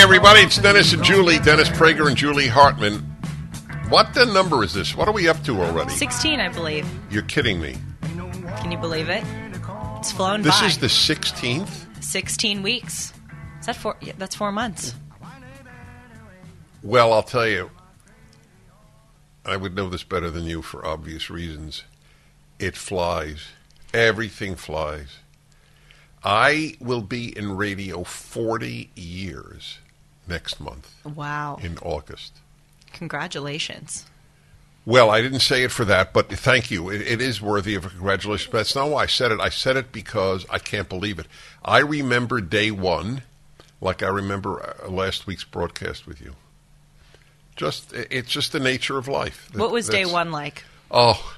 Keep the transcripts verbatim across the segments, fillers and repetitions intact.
everybody. It's Dennis and Julie. Dennis Prager and Julie Hartman. What the number is this? What are we up to already? sixteen, I believe. You're kidding me. Can you believe it? It's flown this by. This is the sixteenth? sixteen weeks. Is that four? Yeah, that's four months. Well, I'll tell you, I would know this better than you for obvious reasons. It flies. Everything flies. I will be in radio forty years next month. Wow. In August. Congratulations. Well, I didn't say it for that, but thank you. It, it is worthy of a congratulations. But that's not why I said it. I said it because I can't believe it. I remember day one like I remember last week's broadcast with you. Just It's just the nature of life. What was that's, day one like? Oh,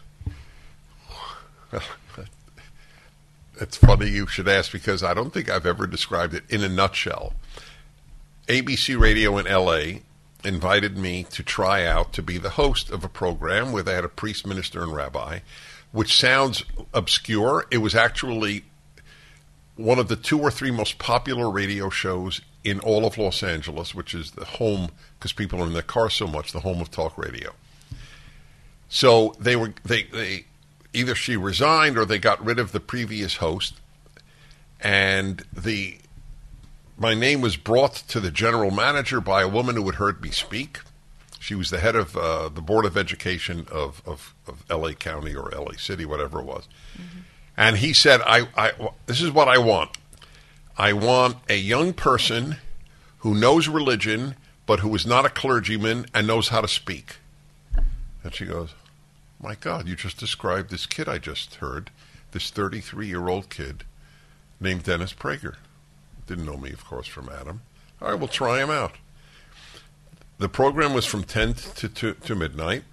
it's funny you should ask because I don't think I've ever described it in a nutshell. A B C Radio in L A invited me to try out to be the host of a program where they had a priest, minister, and rabbi, which sounds obscure. It was actually one of the two or three most popular radio shows in all of Los Angeles, which is the home, because people are in their cars so much, the home of talk radio. So they were they they either she resigned or they got rid of the previous host, and the my name was brought to the general manager by a woman who had heard me speak. She was the head of uh, the Board of Education of, of, of L A County or L A City, whatever it was. Mm-hmm. And he said, I, I, this is what I want. I want a young person who knows religion, but who is not a clergyman and knows how to speak. And she goes, my God, you just described this kid I just heard, this thirty-three-year-old kid named Dennis Prager. Didn't know me, of course, from Adam. All right, we'll try him out. The program was from ten to, to, to midnight,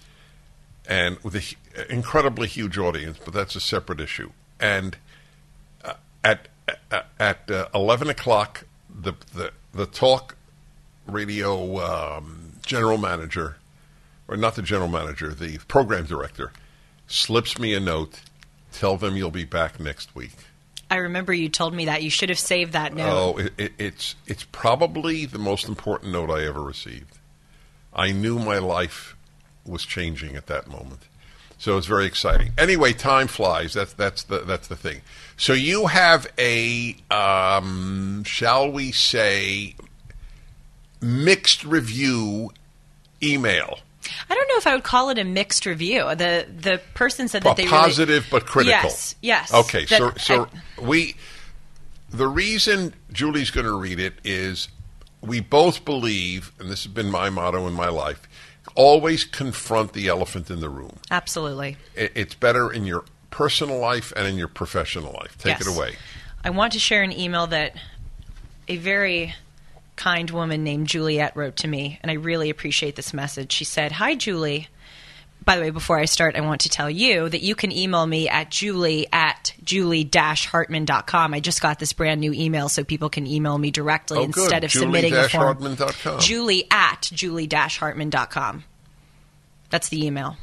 and with an incredibly huge audience, but that's a separate issue. And uh, at at, at uh, eleven o'clock, the, the the talk radio um, general manager, or not the general manager, the program director, slips me a note, tell them you'll be back next week. I remember you told me that. You should have saved that note. Oh, it, it, it's it's probably the most important note I ever received. I knew my life was changing at that moment, so it's very exciting. Anyway, time flies. That's that's the that's the thing. So you have a um, shall we say mixed review email. I don't know if I would call it a mixed review. The the person said well, that they positive really, but critical. Yes, yes. Okay, so that, so I, we the reason Julie's going to read it is we both believe, and this has been my motto in my life, always confront the elephant in the room. Absolutely. It, it's better in your personal life and in your professional life. Take yes. it away. I want to share an email that a very kind woman named Juliet wrote to me, and I really appreciate this message. She said, hi, Julie. By the way, before I start, I want to tell you that you can email me at julie at julie dash hartman dot com. I just got this brand new email so people can email me directly oh, instead good. of Julie submitting a form. Hartman dot com. Julie at julie dash hartman dot com. That's the email.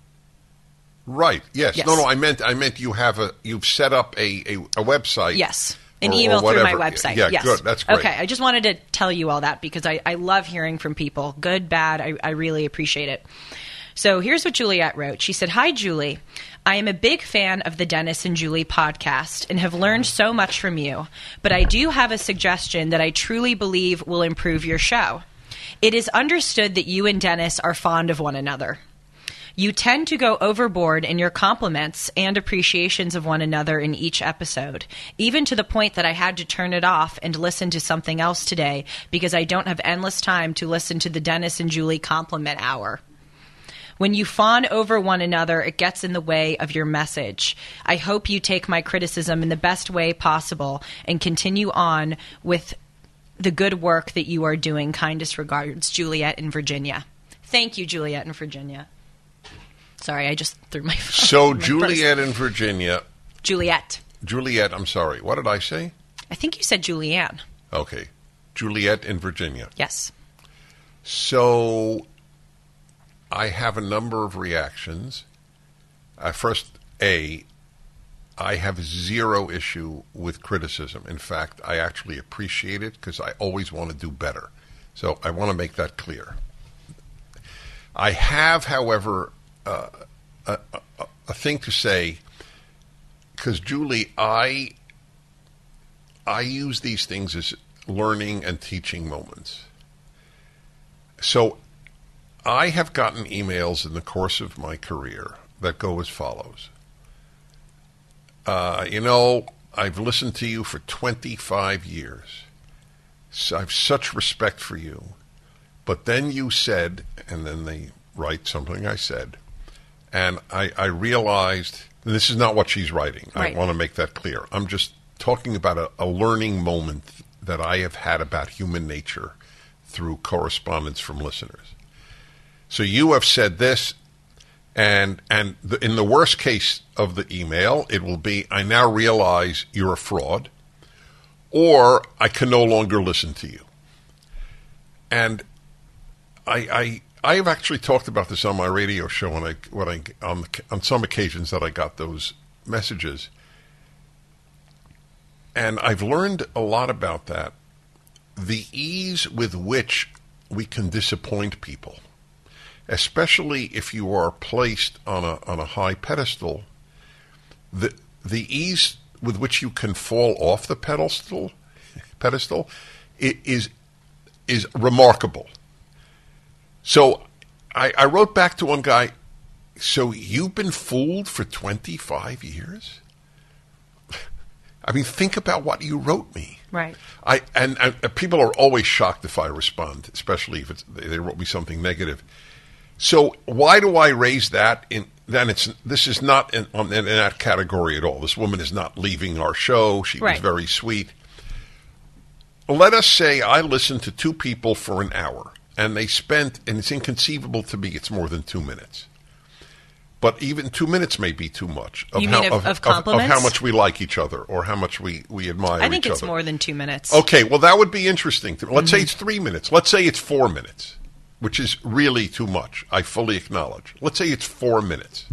Right. Yes. yes. No, no, I meant I meant you have a you've set up a, a, a website. Yes. An or, email or through my website. Yeah, yes. good. That's great. Okay, I just wanted to tell you all that because I, I love hearing from people. Good, bad, I, I really appreciate it. So here's what Juliet wrote. She said, hi, Julie. I am a big fan of the Dennis and Julie podcast and have learned so much from you, but I do have a suggestion that I truly believe will improve your show. It is understood that you and Dennis are fond of one another. You tend to go overboard in your compliments and appreciations of one another in each episode, even to the point that I had to turn it off and listen to something else today because I don't have endless time to listen to the Dennis and Julie compliment hour. When you fawn over one another, it gets in the way of your message. I hope you take my criticism in the best way possible and continue on with the good work that you are doing. Kindest regards, Juliet in Virginia. Thank you, Juliet in Virginia. Sorry, I just threw my phone. So my Juliet purse. in Virginia. Juliet. Juliet, I'm sorry. What did I say? I think you said Julianne. Okay. Juliet in Virginia. Yes. So I have a number of reactions. Uh, first, A, I have zero issue with criticism. In fact, I actually appreciate it because I always want to do better. So I want to make that clear. I have, however, uh, a, a, a thing to say, because, Julie, I I use these things as learning and teaching moments. So I have gotten emails in the course of my career that go as follows. Uh, you know, I've listened to you for twenty-five years. So I have such respect for you. But then you said, and then they write something I said, and I, I realized, and this is not what she's writing. Right. I want to make that clear. I'm just talking about a, a learning moment that I have had about human nature through correspondence from listeners. So you have said this, and and the, in the worst case of the email, it will be, I now realize you're a fraud, or I can no longer listen to you. And I I I have actually talked about this on my radio show when I when I on the, on some occasions that I got those messages. And I've learned a lot about that. The ease with which we can disappoint people, especially if you are placed on a on a high pedestal, the the ease with which you can fall off the pedestal pedestal it is is remarkable. So I, I wrote back to one guy, so you've been fooled for twenty-five years? I mean, think about what you wrote me. Right. I and, and people are always shocked if I respond, especially if it's, they wrote me something negative. So why do I raise that? In then it's this is not in, in, in that category at all. This woman is not leaving our show. She right. was very sweet. Let us say I listened to two people for an hour, and they spent, and it's inconceivable to me, it's more than two minutes. But even two minutes may be too much. Of you how, mean of, of, of compliments? Of, of how much we like each other or how much we, we admire each other. I think it's more than two minutes. Okay, well, that would be interesting. Let's mm-hmm. say it's three minutes. Let's say it's four minutes, which is really too much. I fully acknowledge. Let's say it's four minutes.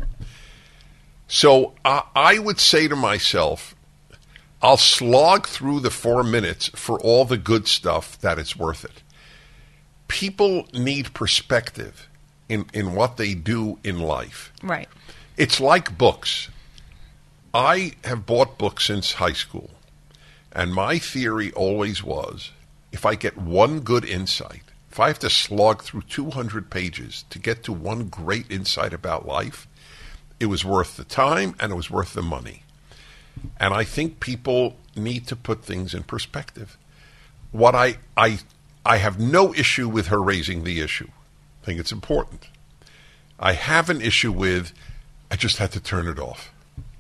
So uh, I would say to myself, I'll slog through the four minutes for all the good stuff that it's worth it. People need perspective in, in what they do in life. Right. It's like books. I have bought books since high school, and my theory always was, if I get one good insight, if I have to slog through two hundred pages to get to one great insight about life, it was worth the time and it was worth the money. And I think people need to put things in perspective. What I I I have no issue with her raising the issue. I think it's important. I have an issue with, I just had to turn it off.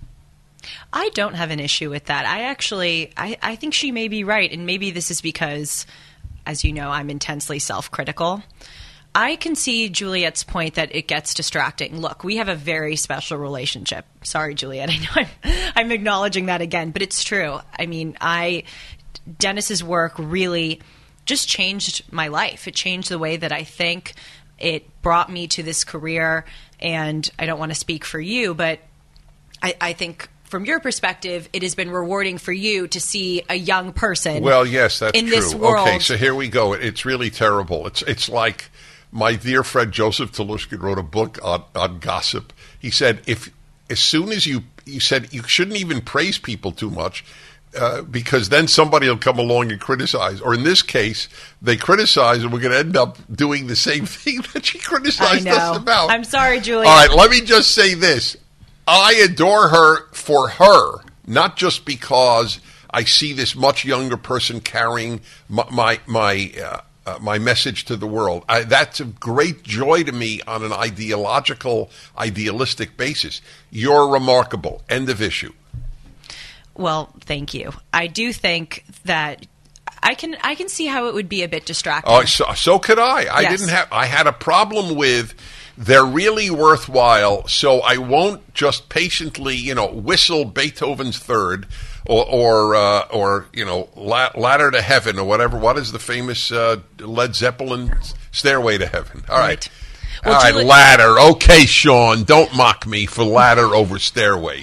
I don't have an issue with that. I actually, I, I think she may be right. And maybe this is because, as you know, I'm intensely self-critical. I can see Juliet's point that it gets distracting. Look, we have a very special relationship. Sorry, Juliet. I know I'm, I'm acknowledging that again, but it's true. I mean, I, Dennis's work really just changed my life. It changed the way that I think. It brought me to this career, and I don't want to speak for you, but I, I think from your perspective, it has been rewarding for you to see a young person. Well, yes, that's in true. This world. Okay, so here we go. It's really terrible. It's it's like my dear friend Joseph Telushkin wrote a book on, on gossip. He said, if as soon as you you said you shouldn't even praise people too much. Uh, because then somebody will come along and criticize. Or in this case, they criticize and we're going to end up doing the same thing that she criticized I know. us about. I'm sorry, Julie. All right, let me just say this. I adore her for her, not just because I see this much younger person carrying my my my, uh, uh, my message to the world. I, that's a great joy to me on an ideological, idealistic basis. You're remarkable. End of issue. Well, thank you. I do think that I can I can see how it would be a bit distracting. Oh, so, so could I. I yes. didn't have. I had a problem with they're really worthwhile, so I won't just patiently, you know, whistle Beethoven's Third or or, uh, or you know, la- Ladder to Heaven or whatever. What is the famous uh, Led Zeppelin Stairway to Heaven? All right. right. Well, All right, Julie- Ladder. Okay, Sean, don't mock me for Ladder over Stairway.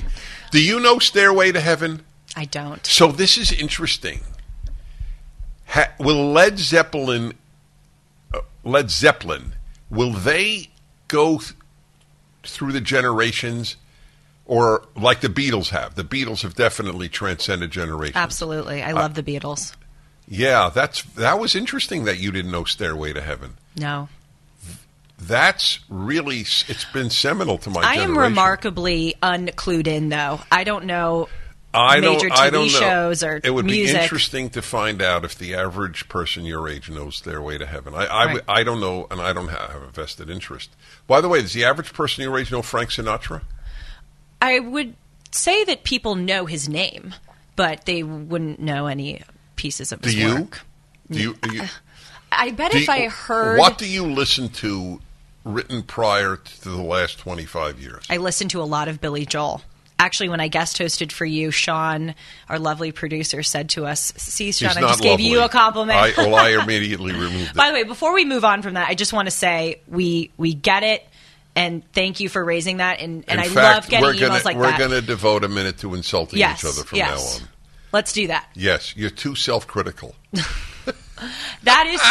Do you know Stairway to Heaven? I don't. So this is interesting. Ha- will Led Zeppelin, uh, Led Zeppelin, will they go th- through the generations, or like the Beatles have? The Beatles have definitely transcended generations. Absolutely. I love uh, the Beatles. Yeah, that's that was interesting that you didn't know Stairway to Heaven. No. That's really, it's been seminal to my I generation. am remarkably unclued in, though. I don't know I major don't, T V I don't know. shows or music. It would be interesting to find out if the average person your age knows their way to heaven. I, I, right. I don't know, and I don't have a vested interest. By the way, does the average person your age know Frank Sinatra? I would say that people know his name, but they wouldn't know any pieces of his do you? work. Do you? Do you I bet do if you, I heard... What do you listen to written prior to the last twenty-five years? I listen to a lot of Billy Joel. Actually, when I guest hosted for you, Sean, our lovely producer, said to us, see, Sean, He's I not just lovely. gave you a compliment. I, well, I immediately removed it. By the way, before we move on from that, I just want to say we we get it, and thank you for raising that. And, and In I fact, love getting we're emails gonna, like we're that. We're going to devote a minute to insulting yes, each other from yes. now on. Let's do that. Yes, you're too self-critical. That is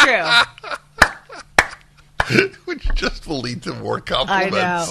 true. Which just will lead to more compliments. I know.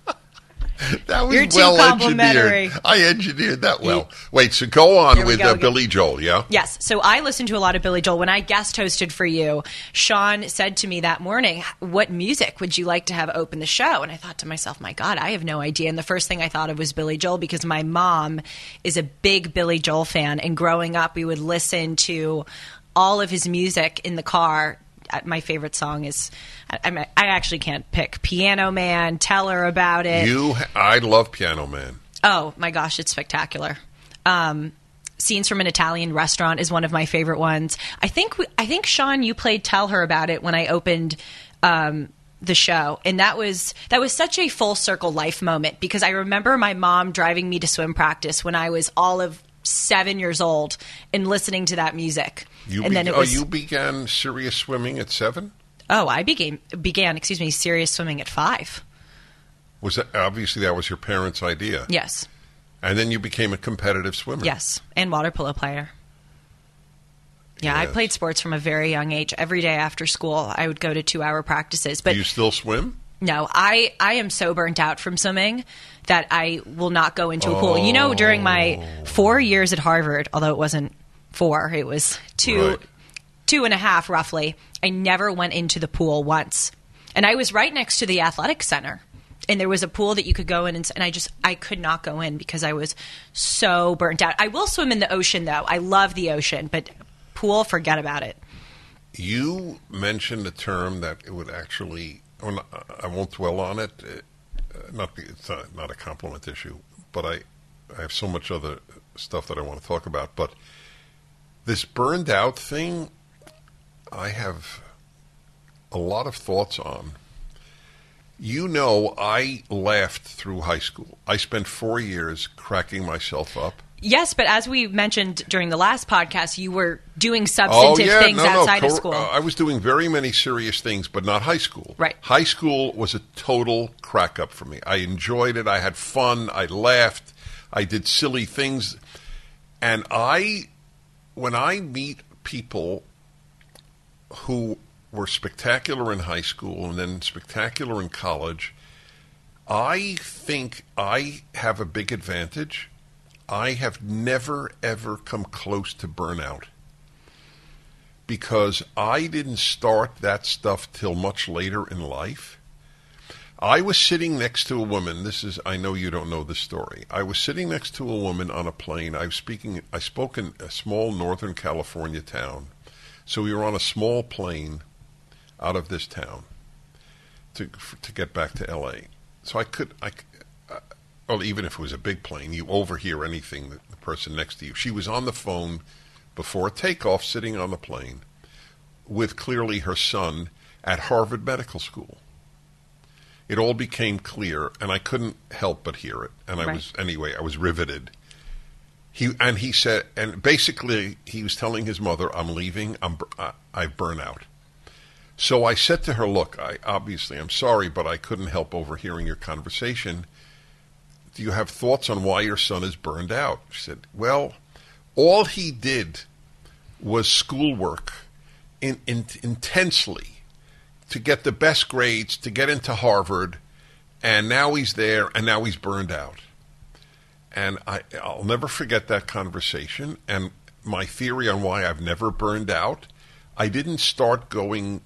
That was You're too well complimentary. engineered. I engineered that well. Wait, so go on Here we with go uh, again. Billy Joel, yeah? Yes. So I listen to a lot of Billy Joel. When I guest hosted for you, Sean said to me that morning, what music would you like to have open the show? And I thought to myself, my God, I have no idea. And the first thing I thought of was Billy Joel, because my mom is a big Billy Joel fan. And growing up, we would listen to all of his music in the car. My favorite song is, I, I actually can't pick, Piano Man, Tell Her About It. You, I love Piano Man. Oh, my gosh, it's spectacular. Um, Scenes from an Italian Restaurant is one of my favorite ones. I think, we, I think Sean, you played Tell Her About It when I opened um, the show. And that was that was such a full circle life moment, because I remember my mom driving me to swim practice when I was all of seven years old and listening to that music. You and be- then it oh, was, you began serious swimming at seven? Oh, I began, began, excuse me, serious swimming at five. Was that, obviously that was your parents' idea. Yes. And then you became a competitive swimmer. Yes, and water polo player. Yeah, Yes. I played sports from a very young age. Every day after school, I would go to two-hour practices. But Do you still swim? no, I, I am so burnt out from swimming that I will not go into a pool. You know, during my four years at Harvard, although it wasn't four, it was two, Right. two and a half roughly, I never went into the pool once. And I was right next to the athletic center. And there was a pool that you could go in, and, and I just, I could not go in because I was so burnt out. I will swim in the ocean, though. I love the ocean, but pool, forget about it. You mentioned a term that it would actually, or not, I won't dwell on it, uh, not, it's not, not a compliment issue, but I, I have so much other stuff that I want to talk about. But this burned out thing, I have a lot of thoughts on. You know, I laughed through high school. I spent four years cracking myself up. Yes, but as we mentioned during the last podcast, you were doing substantive oh, yeah, things no, outside no. of school. Uh, I was doing very many serious things, but not high school. Right. High school was a total crack up for me. I enjoyed it. I had fun. I laughed. I did silly things. And I, when I meet people who were spectacular in high school and then spectacular in college, I think I have a big advantage. I have never, ever come close to burnout because I didn't start that stuff till much later in life. I was sitting next to a woman. This is, I know you don't know this story. I was sitting next to a woman on a plane. I was speaking, I spoke in a small Northern California town. So we were on a small plane out of this town to to get back to L A. So I could, I, uh, well, even if it was a big plane, you overhear anything that the person next to you. She was on the phone before takeoff, sitting on the plane with clearly her son at Harvard Medical School. It all became clear, and I couldn't help but hear it. And I Right. was, anyway, I was riveted. He and he said, and basically he was telling his mother, "I'm leaving. I'm I, I burn out." So I said to her, "Look, I obviously I'm sorry, but I couldn't help overhearing your conversation. do you have thoughts on why your son is burned out? She said, well, all he did was schoolwork in, in, intensely to get the best grades, to get into Harvard, and now he's there, and now he's burned out. And I, I'll never forget that conversation. And my theory on why I've never burned out, I didn't start going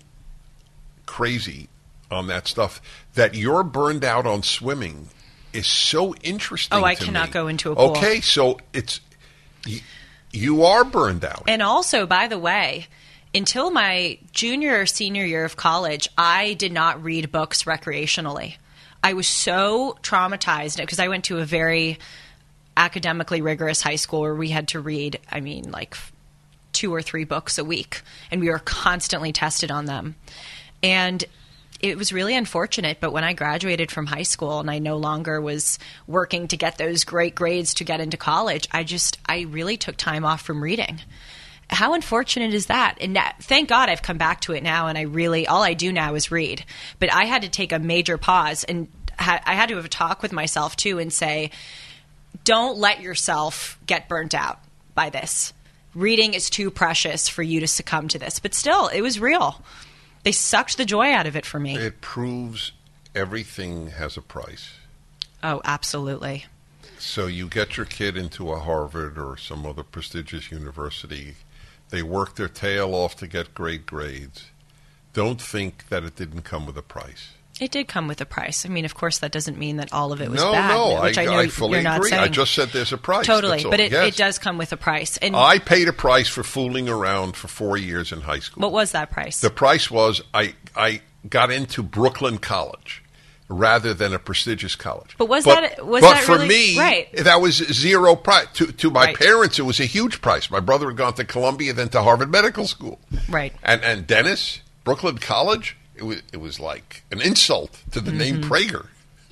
crazy on that stuff. That you're burned out on swimming is so interesting. Oh, I to cannot me. go into a pool. Okay, so it's you, you are burned out. And also, by the way, until my junior or senior year of college, I did not read books recreationally. I was so traumatized because I went to a very academically rigorous high school where we had to read, I mean, like two or three books a week, and we were constantly tested on them. And it was really unfortunate, but when I graduated from high school and I no longer was working to get those great grades to get into college, I just, I really took time off from reading. How unfortunate is that? And that, thank God I've come back to it now, and I really, all I do now is read. But I had to take a major pause, and ha- I had to have a talk with myself too and say, don't let yourself get burnt out by this. Reading is too precious for you to succumb to this. But still, it was real. They sucked the joy out of it for me. It proves everything has a price. Oh, absolutely. So you get your kid into a Harvard or some other prestigious university. They work their tail off to get great grades. Don't think that it didn't come with a price. It did come with a price. I mean, of course, that doesn't mean that all of it was no, bad. No, which I, I know I fully you're not agree. saying. I just said there's a price. Totally, but it, yes. it does come with a price. And I paid a price for fooling around for four years in high school. What was that price? The price was I I got into Brooklyn College rather than a prestigious college. But was but, that was but that for really, me, right? That was zero price. To to my Right. parents, it was a huge price. My brother had gone to Columbia, then to Harvard Medical School. Right. And and Dennis, Brooklyn College, it was it was like an insult to the Mm-hmm. name Prager.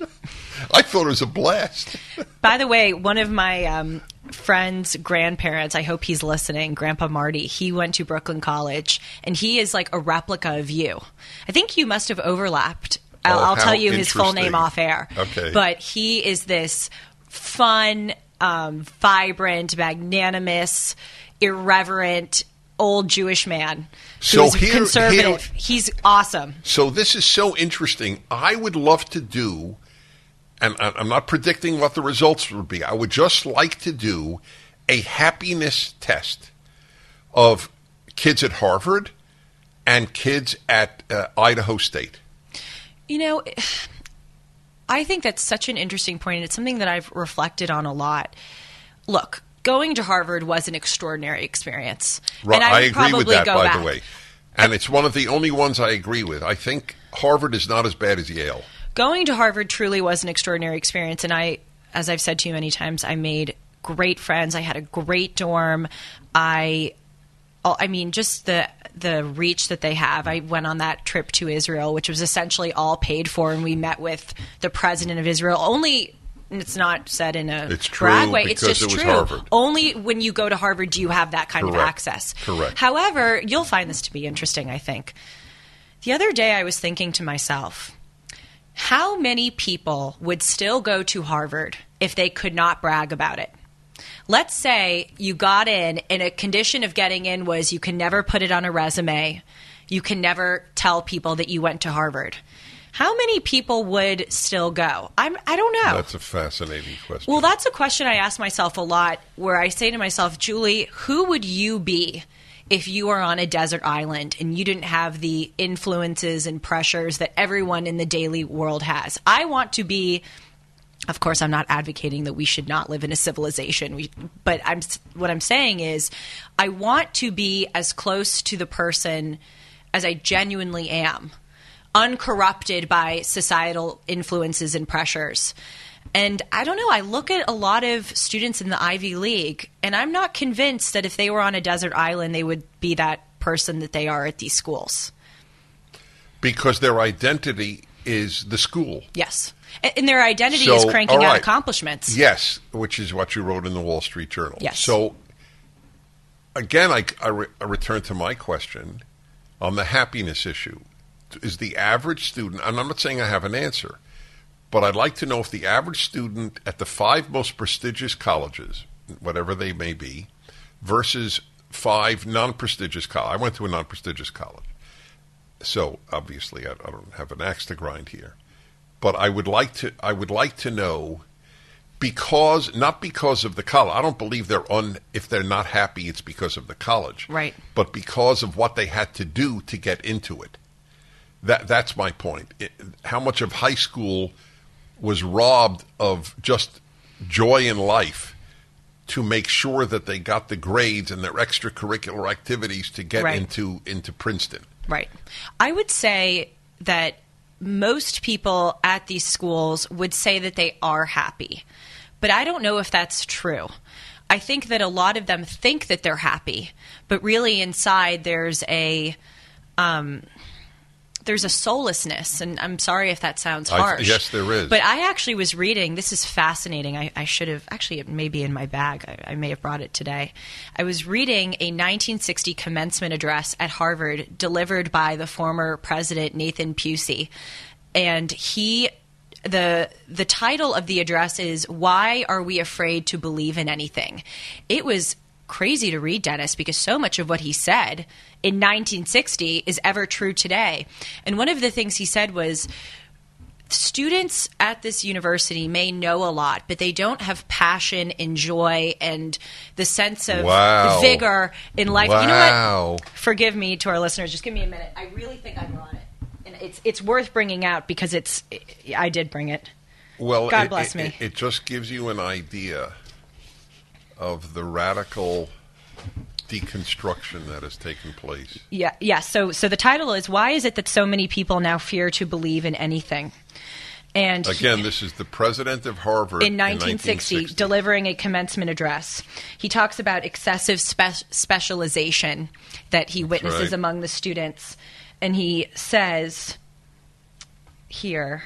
I thought it was a blast. By the way, one of my um, friend's grandparents, I hope he's listening, Grandpa Marty, he went to Brooklyn College, and he is like a replica of you. I think you must have overlapped. I'll, Oh, I'll how tell you his full interesting. name off air. Okay. But he is this fun, um, vibrant, magnanimous, irreverent, old Jewish man So who's here- conservative. here- He's awesome. So this is so interesting. I would love to do, and I- I'm not predicting what the results would be. I would just like to do a happiness test of kids at Harvard and kids at uh, Idaho State. You know, I think that's such an interesting point, and it's something that I've reflected on a lot. Look, going to Harvard was an extraordinary experience. Right, and I, I would agree with probably that, go by back. the way. And it's one of the only ones I agree with. I think Harvard is not as bad as Yale. Going to Harvard truly was an extraordinary experience, and I, as I've said to you many times, I made great friends. I had a great dorm. I, I mean, just the the reach that they have. I went on that trip to Israel, which was essentially all paid for, and we met with the president of Israel. Only, and it's not said in a It's true brag way. It's because just it was true. Harvard. Only when you go to Harvard do you have that kind of Correct. access. Correct. However, you'll find this to be interesting, I think. The other day I was thinking to myself, how many people would still go to Harvard if they could not brag about it? Let's say you got in and a condition of getting in was you can never put it on a resume. You can never tell people that you went to Harvard. How many people would still go? I'm, I don't know. That's a fascinating question. Well, that's a question I ask myself a lot, where I say to myself, Julie, who would you be if you were on a desert island and you didn't have the influences and pressures that everyone in the daily world has? I want to be, of course, I'm not advocating that we should not live in a civilization, we, but I'm what I'm saying is I want to be as close to the person as I genuinely am, uncorrupted by societal influences and pressures. And I don't know, I look at a lot of students in the Ivy League, and I'm not convinced that if they were on a desert island, they would be that person that they are at these schools. Because their identity is the school. Yes. And and their identity So, is cranking all out right. accomplishments. Yes, which is what you wrote in the Wall Street Journal. Yes. So, again, I, I, re- I return to my question on the happiness issue. Is the average student, and I'm not saying I have an answer, but I'd like to know if the average student at the five most prestigious colleges, whatever they may be, versus five non-prestigious colleges. I went to a non-prestigious college. So obviously I, I don't have an axe to grind here. But I would like to I would like to know, because not because of the college. I don't believe they're un if they're not happy it's because of the college. Right. But because of what they had to do to get into it. That that's my point. It, how much of high school was robbed of just joy in life to make sure that they got the grades and their extracurricular activities to get right. into into Princeton. Right. I would say that most people at these schools would say that they are happy, but I don't know if that's true. I think that a lot of them think that they're happy, but really inside there's a um, there's a soullessness, and I'm sorry if that sounds harsh. I, yes, there is. But I actually was reading, this is fascinating. I, I should have, actually it may be in my bag. I, I may have brought it today. I was reading a nineteen sixty commencement address at Harvard delivered by the former president, Nathan Pusey. And he, the the title of the address is, "Why Are We Afraid to Believe in Anything?" It was crazy to read, Dennis, because so much of what he said in nineteen sixty is ever true today. And one of the things he said was, students at this university may know a lot, but they don't have passion and joy and the sense of wow. vigor in life. Wow. You know what? Forgive me to our listeners. Just give me a minute. I really think I brought it. And it's it's worth bringing out because it's I did bring it. Well, God it, bless it, me. It, it just gives you an idea of the radical deconstruction that has taken place. Yeah, yeah. So, so the title is, "Why is it that so many people now fear to believe in anything?" And again, he, this is the president of Harvard in nineteen sixty, in nineteen sixty delivering a commencement address. He talks about excessive spe- specialization that he witnesses right. among the students, and he says here,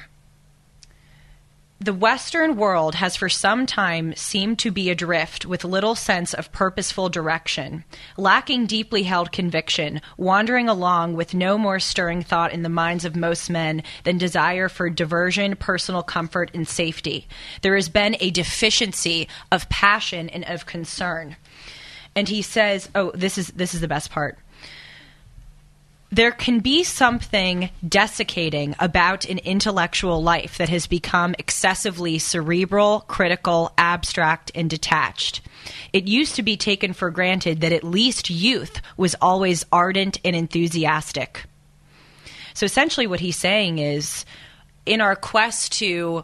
"The Western world has for some time seemed to be adrift with little sense of purposeful direction, lacking deeply held conviction, wandering along with no more stirring thought in the minds of most men than desire for diversion, personal comfort, and safety. There has been a deficiency of passion and of concern." And he says, oh, this is this is the best part. "There can be something desiccating about an intellectual life that has become excessively cerebral, critical, abstract, and detached. It used to be taken for granted that at least youth was always ardent and enthusiastic." So essentially what he's saying is, in our quest to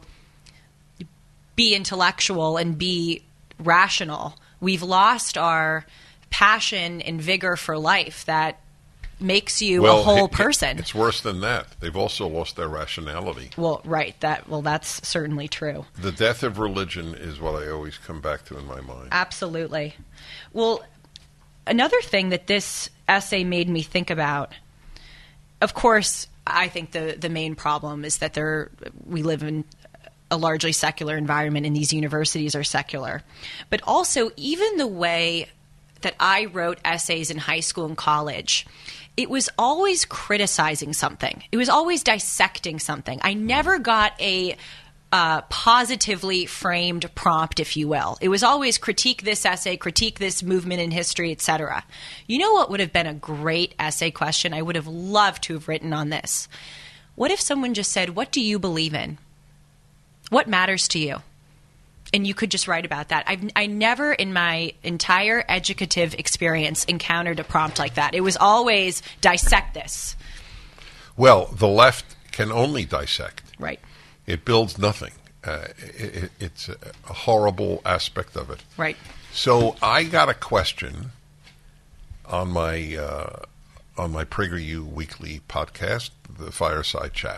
be intellectual and be rational, we've lost our passion and vigor for life that makes you well, a whole it, person. It's worse than that. They've also lost their rationality. Well, right. That well, that's certainly true. The death of religion is what I always come back to in my mind. Absolutely. Well, another thing that this essay made me think about, of course, I think the the main problem is that there we live in a largely secular environment and these universities are secular. But also, even the way that I wrote essays in high school and college, it was always criticizing something. It was always dissecting something. I never got a uh, positively framed prompt, if you will. It was always critique this essay, critique this movement in history, et cetera. You know what would have been a great essay question? I would have loved to have written on this. What if someone just said, "What do you believe in? What matters to you?" And you could just write about that. I've, I never in my entire educative experience encountered a prompt like that. It was always dissect this. Well, the left can only dissect. Right. It builds nothing. Uh, it, it, it's a, a horrible aspect of it. Right. So I got a question on my uh, on my PragerU weekly podcast, the Fireside Chat.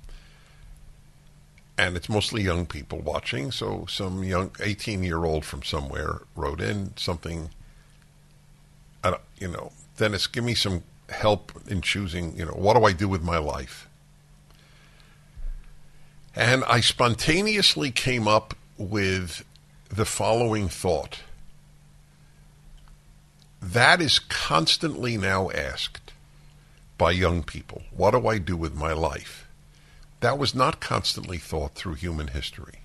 And it's mostly young people watching, so some young eighteen-year-old from somewhere wrote in something, I don't, you know, Dennis, give me some help in choosing, you know, what do I do with my life? And I spontaneously came up with the following thought. That is constantly now asked by young people. What do I do with my life? That was not constantly thought through human history.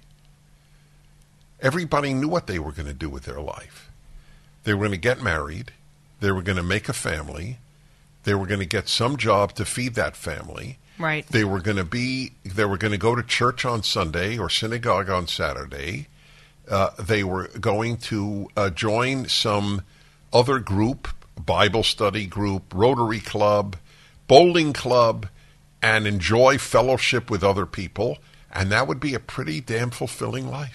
Everybody knew what they were going to do with their life. They were going to get married. They were going to make a family. They were going to get some job to feed that family. Right. They were going to be. They were going to go to church on Sunday or synagogue on Saturday. Uh, they were going to uh, join some other group, Bible study group, Rotary Club, bowling club, and enjoy fellowship with other people. And that would be a pretty damn fulfilling life.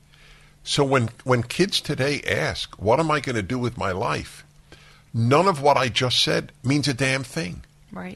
So when, when kids today ask, what am I going to do with my life? None of what I just said means a damn thing. Right.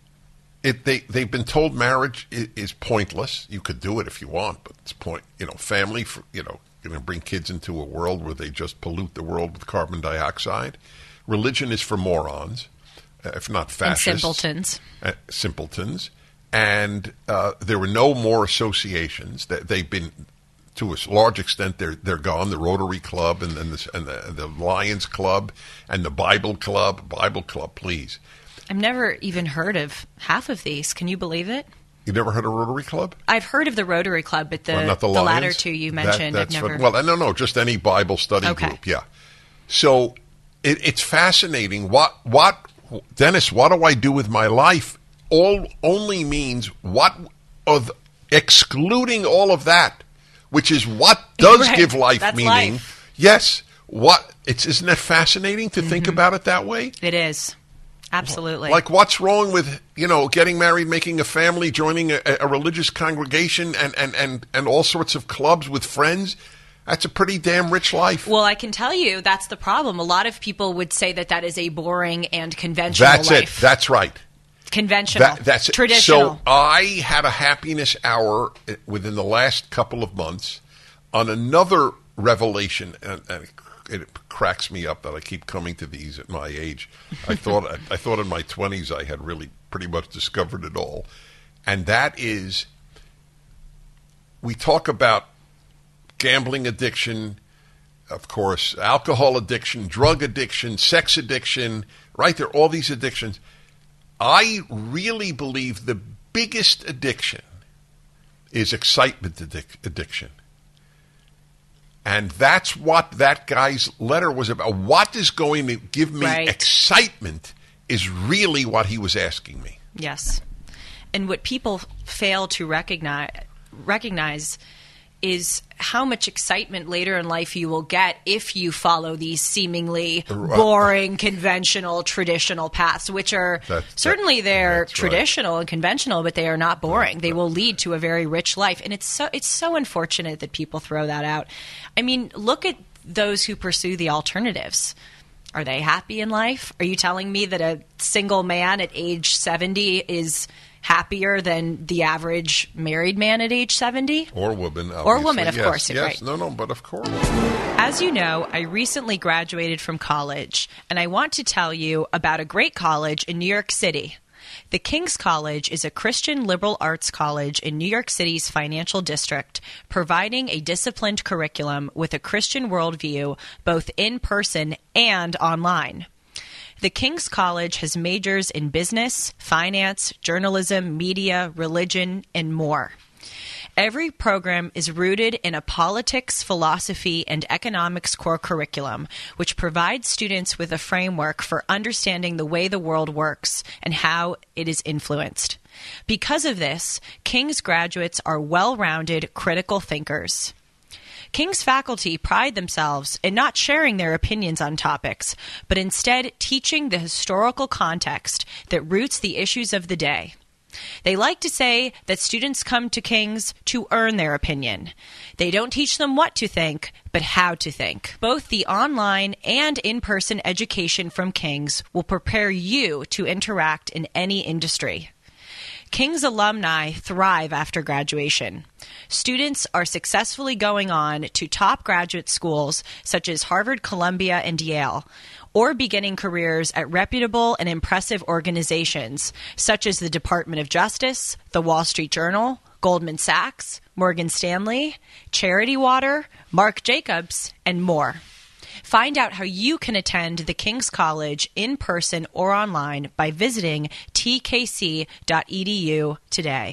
It, they, they've been told marriage is, is pointless. You could do it if you want, but it's point, you know, family, for, you know, going to bring kids into a world where they just pollute the world with carbon dioxide. Religion is for morons, uh, if not fascists. And simpletons. Uh, simpletons. And uh, there were no more associations. That they've been, to a large extent, they're they're gone. The Rotary Club and, and, the, and the, the Lions Club and the Bible Club. Bible Club, please. I've never even heard of half of these. Can you believe it? You never heard of Rotary Club? I've heard of the Rotary Club, but the, well, not the, the Lions. latter two you mentioned, that, that's I've never. For, well, no, no, just any Bible study Okay. group, yeah. So it, it's fascinating. What, what, Dennis? What do I do with my life? All only means what of excluding all of that, which is what does Right. give life That's meaning. life. Yes. What? It's isn't that fascinating to Mm-hmm. think about it that way? It is. Absolutely. Like, what's wrong with, you know, getting married, making a family, joining a, a religious congregation, and, and, and, and all sorts of clubs with friends? That's a pretty damn rich life. Well, I can tell you that's the problem. A lot of people would say that that is a boring and conventional That's life. it. That's right. Conventional. That, that's it. Traditional. So I had a happiness hour within the last couple of months on another revelation, and, and it cracks me up that I keep coming to these at my age. I thought I, I thought in my twenties I had really pretty much discovered it all, and that is, we talk about gambling addiction, of course, alcohol addiction, drug addiction, sex addiction, right? There are all these addictions. I really believe the biggest addiction is excitement addic- addiction. And that's what that guy's letter was about. What is going to give me Right. excitement is really what he was asking me. Yes. And what people fail to recognize recognize is how much excitement later in life you will get if you follow these seemingly boring, conventional, traditional paths, which are That's- certainly that- they're that's right. traditional and conventional, but they are not boring. They will lead to a very rich life. And it's so it's so unfortunate that people throw that out. I mean, look at those who pursue the alternatives. Are they happy in life? Are you telling me that a single man at age seventy is happier than the average married man at age seventy? Or woman, obviously. Or woman, of yes, course, Yes, right. no, no, but of course. As you know, I recently graduated from college, and I want to tell you about a great college in New York City. The King's College is a Christian liberal arts college in New York City's financial district, providing a disciplined curriculum with a Christian worldview both in person and online. The King's College has majors in business, finance, journalism, media, religion, and more. Every program is rooted in a politics, philosophy, and economics core curriculum, which provides students with a framework for understanding the way the world works and how it is influenced. Because of this, King's graduates are well-rounded, critical thinkers. King's faculty pride themselves in not sharing their opinions on topics, but instead teaching the historical context that roots the issues of the day. They like to say that students come to King's to earn their opinion. They don't teach them what to think, but how to think. Both the online and in-person education from King's will prepare you to interact in any industry. King's alumni thrive after graduation. Students are successfully going on to top graduate schools such as Harvard, Columbia, and Yale, or beginning careers at reputable and impressive organizations such as the Department of Justice, the Wall Street Journal, Goldman Sachs, Morgan Stanley, Charity Water, Marc Jacobs, and more. Find out how you can attend the King's College in person or online by visiting t k c dot e d u today.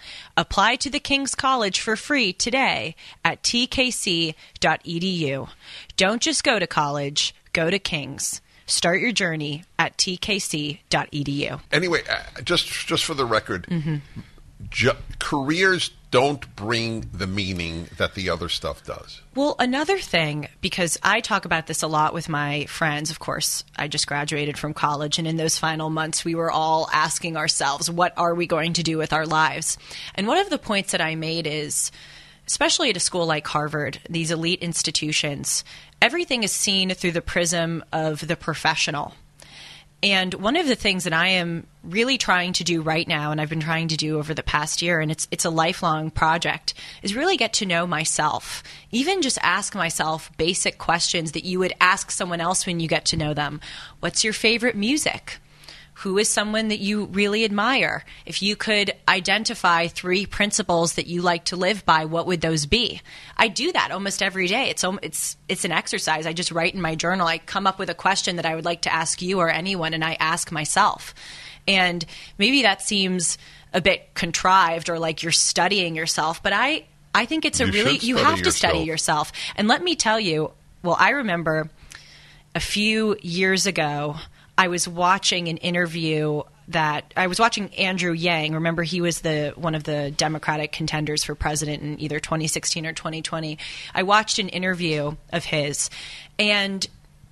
Apply to the King's College for free today at t k c dot e d u. Don't just go to college, go to King's. Start your journey at t k c dot e d u. Anyway, uh, just just for the record, Mm-hmm. ju- careers don't bring the meaning that the other stuff does. Well, another thing, because I talk about this a lot with my friends, of course, I just graduated from college, and in those final months, we were all asking ourselves, what are we going to do with our lives? And one of the points that I made is, especially at a school like Harvard, these elite institutions, everything is seen through the prism of the professional. And one of the things that I am really trying to do right now, and I've been trying to do over the past year, and it's it's a lifelong project, is really get to know myself. Even just ask myself basic questions that you would ask someone else when you get to know them. What's your favorite music? Who is someone that you really admire? If you could identify three principles that you like to live by, what would those be? I do that almost every day. It's it's it's an exercise. I just write in my journal. I come up with a question that I would like to ask you or anyone, and I ask myself. And maybe that seems a bit contrived or like you're studying yourself, but I, I think it's a You really, should you study have to yourself. study yourself. And let me tell you, well, I remember a few years ago, I was watching an interview that I was watching Andrew Yang. Remember, he was the one of the Democratic contenders for president in either twenty sixteen or twenty twenty. I watched an interview of his, and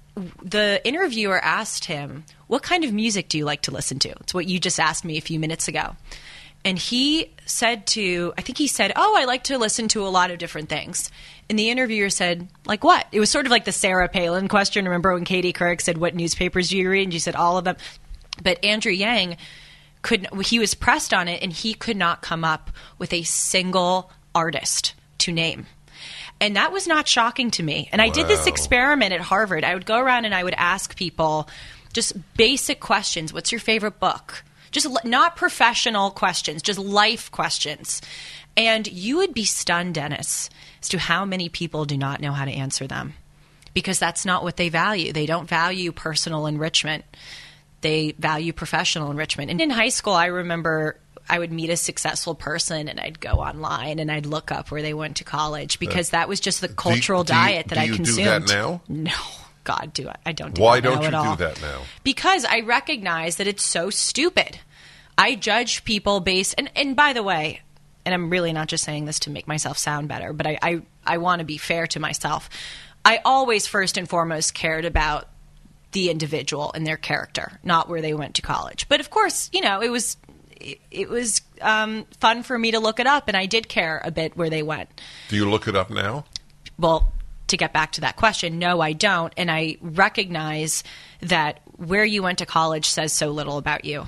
the interviewer asked him, what kind of music do you like to listen to? It's what you just asked me a few minutes ago. And he said to, I think he said, oh, I like to listen to a lot of different things. And the interviewer said, like what? It was sort of like the Sarah Palin question. Remember when Katie Couric said, what newspapers do you read? And you said all of them. But Andrew Yang, could he was pressed on it, and he could not come up with a single artist to name. And that was not shocking to me. And I did this Wow. experiment at Harvard. I would go around and I would ask people just basic questions. What's your favorite book? Just l- not professional questions, just life questions. And you would be stunned, Dennis, as to how many people do not know how to answer them, because that's not what they value. They don't value personal enrichment. They value professional enrichment. And in high school, I remember I would meet a successful person and I'd go online and I'd look up where they went to college, because that was just the cultural do you- diet that do I you do consumed. that now? No. God, do I, I don't do Why that now don't you at all. do that now? Because I recognize that it's so stupid. I judge people based, and, and by the way, and I'm really not just saying this to make myself sound better, but I, I, I want to be fair to myself. I always first and foremost cared about the individual and their character, not where they went to college. But of course, you know, it was it, it was um, fun for me to look it up, and I did care a bit where they went. Do you look it up now? Well, to get back to that question, no, I don't. And I recognize that where you went to college says so little about you.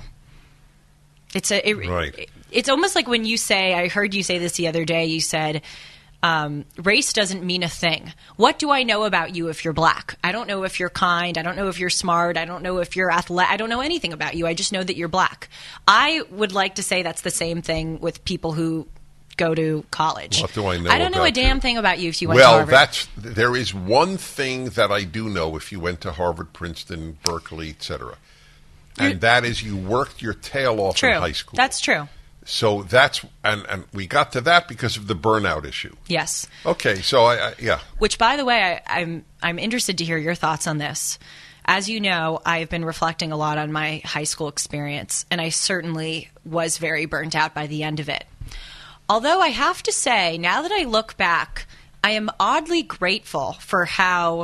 It's a, it, Right. it- it's almost like when you say, I heard you say this the other day, you said, um, race doesn't mean a thing. What do I know about you if you're black? I don't know if you're kind. I don't know if you're smart. I don't know if you're athletic. I don't know anything about you. I just know that you're black. I would like to say that's the same thing with people who go to college. What do I know I don't know a about damn you? thing about you if you went to Well, Harvard. that's there is one thing that I do know if you went to Harvard, Princeton, Berkeley, et cetera, and that is you worked your tail off True. in high school. That's true. So that's and and we got to that because of the burnout issue. Yes. Okay, so I, I yeah. Which, by the way, I, I'm I'm interested to hear your thoughts on this. As you know, I've been reflecting a lot on my high school experience, and I certainly was very burnt out by the end of it. Although I have to say, now that I look back, I am oddly grateful for how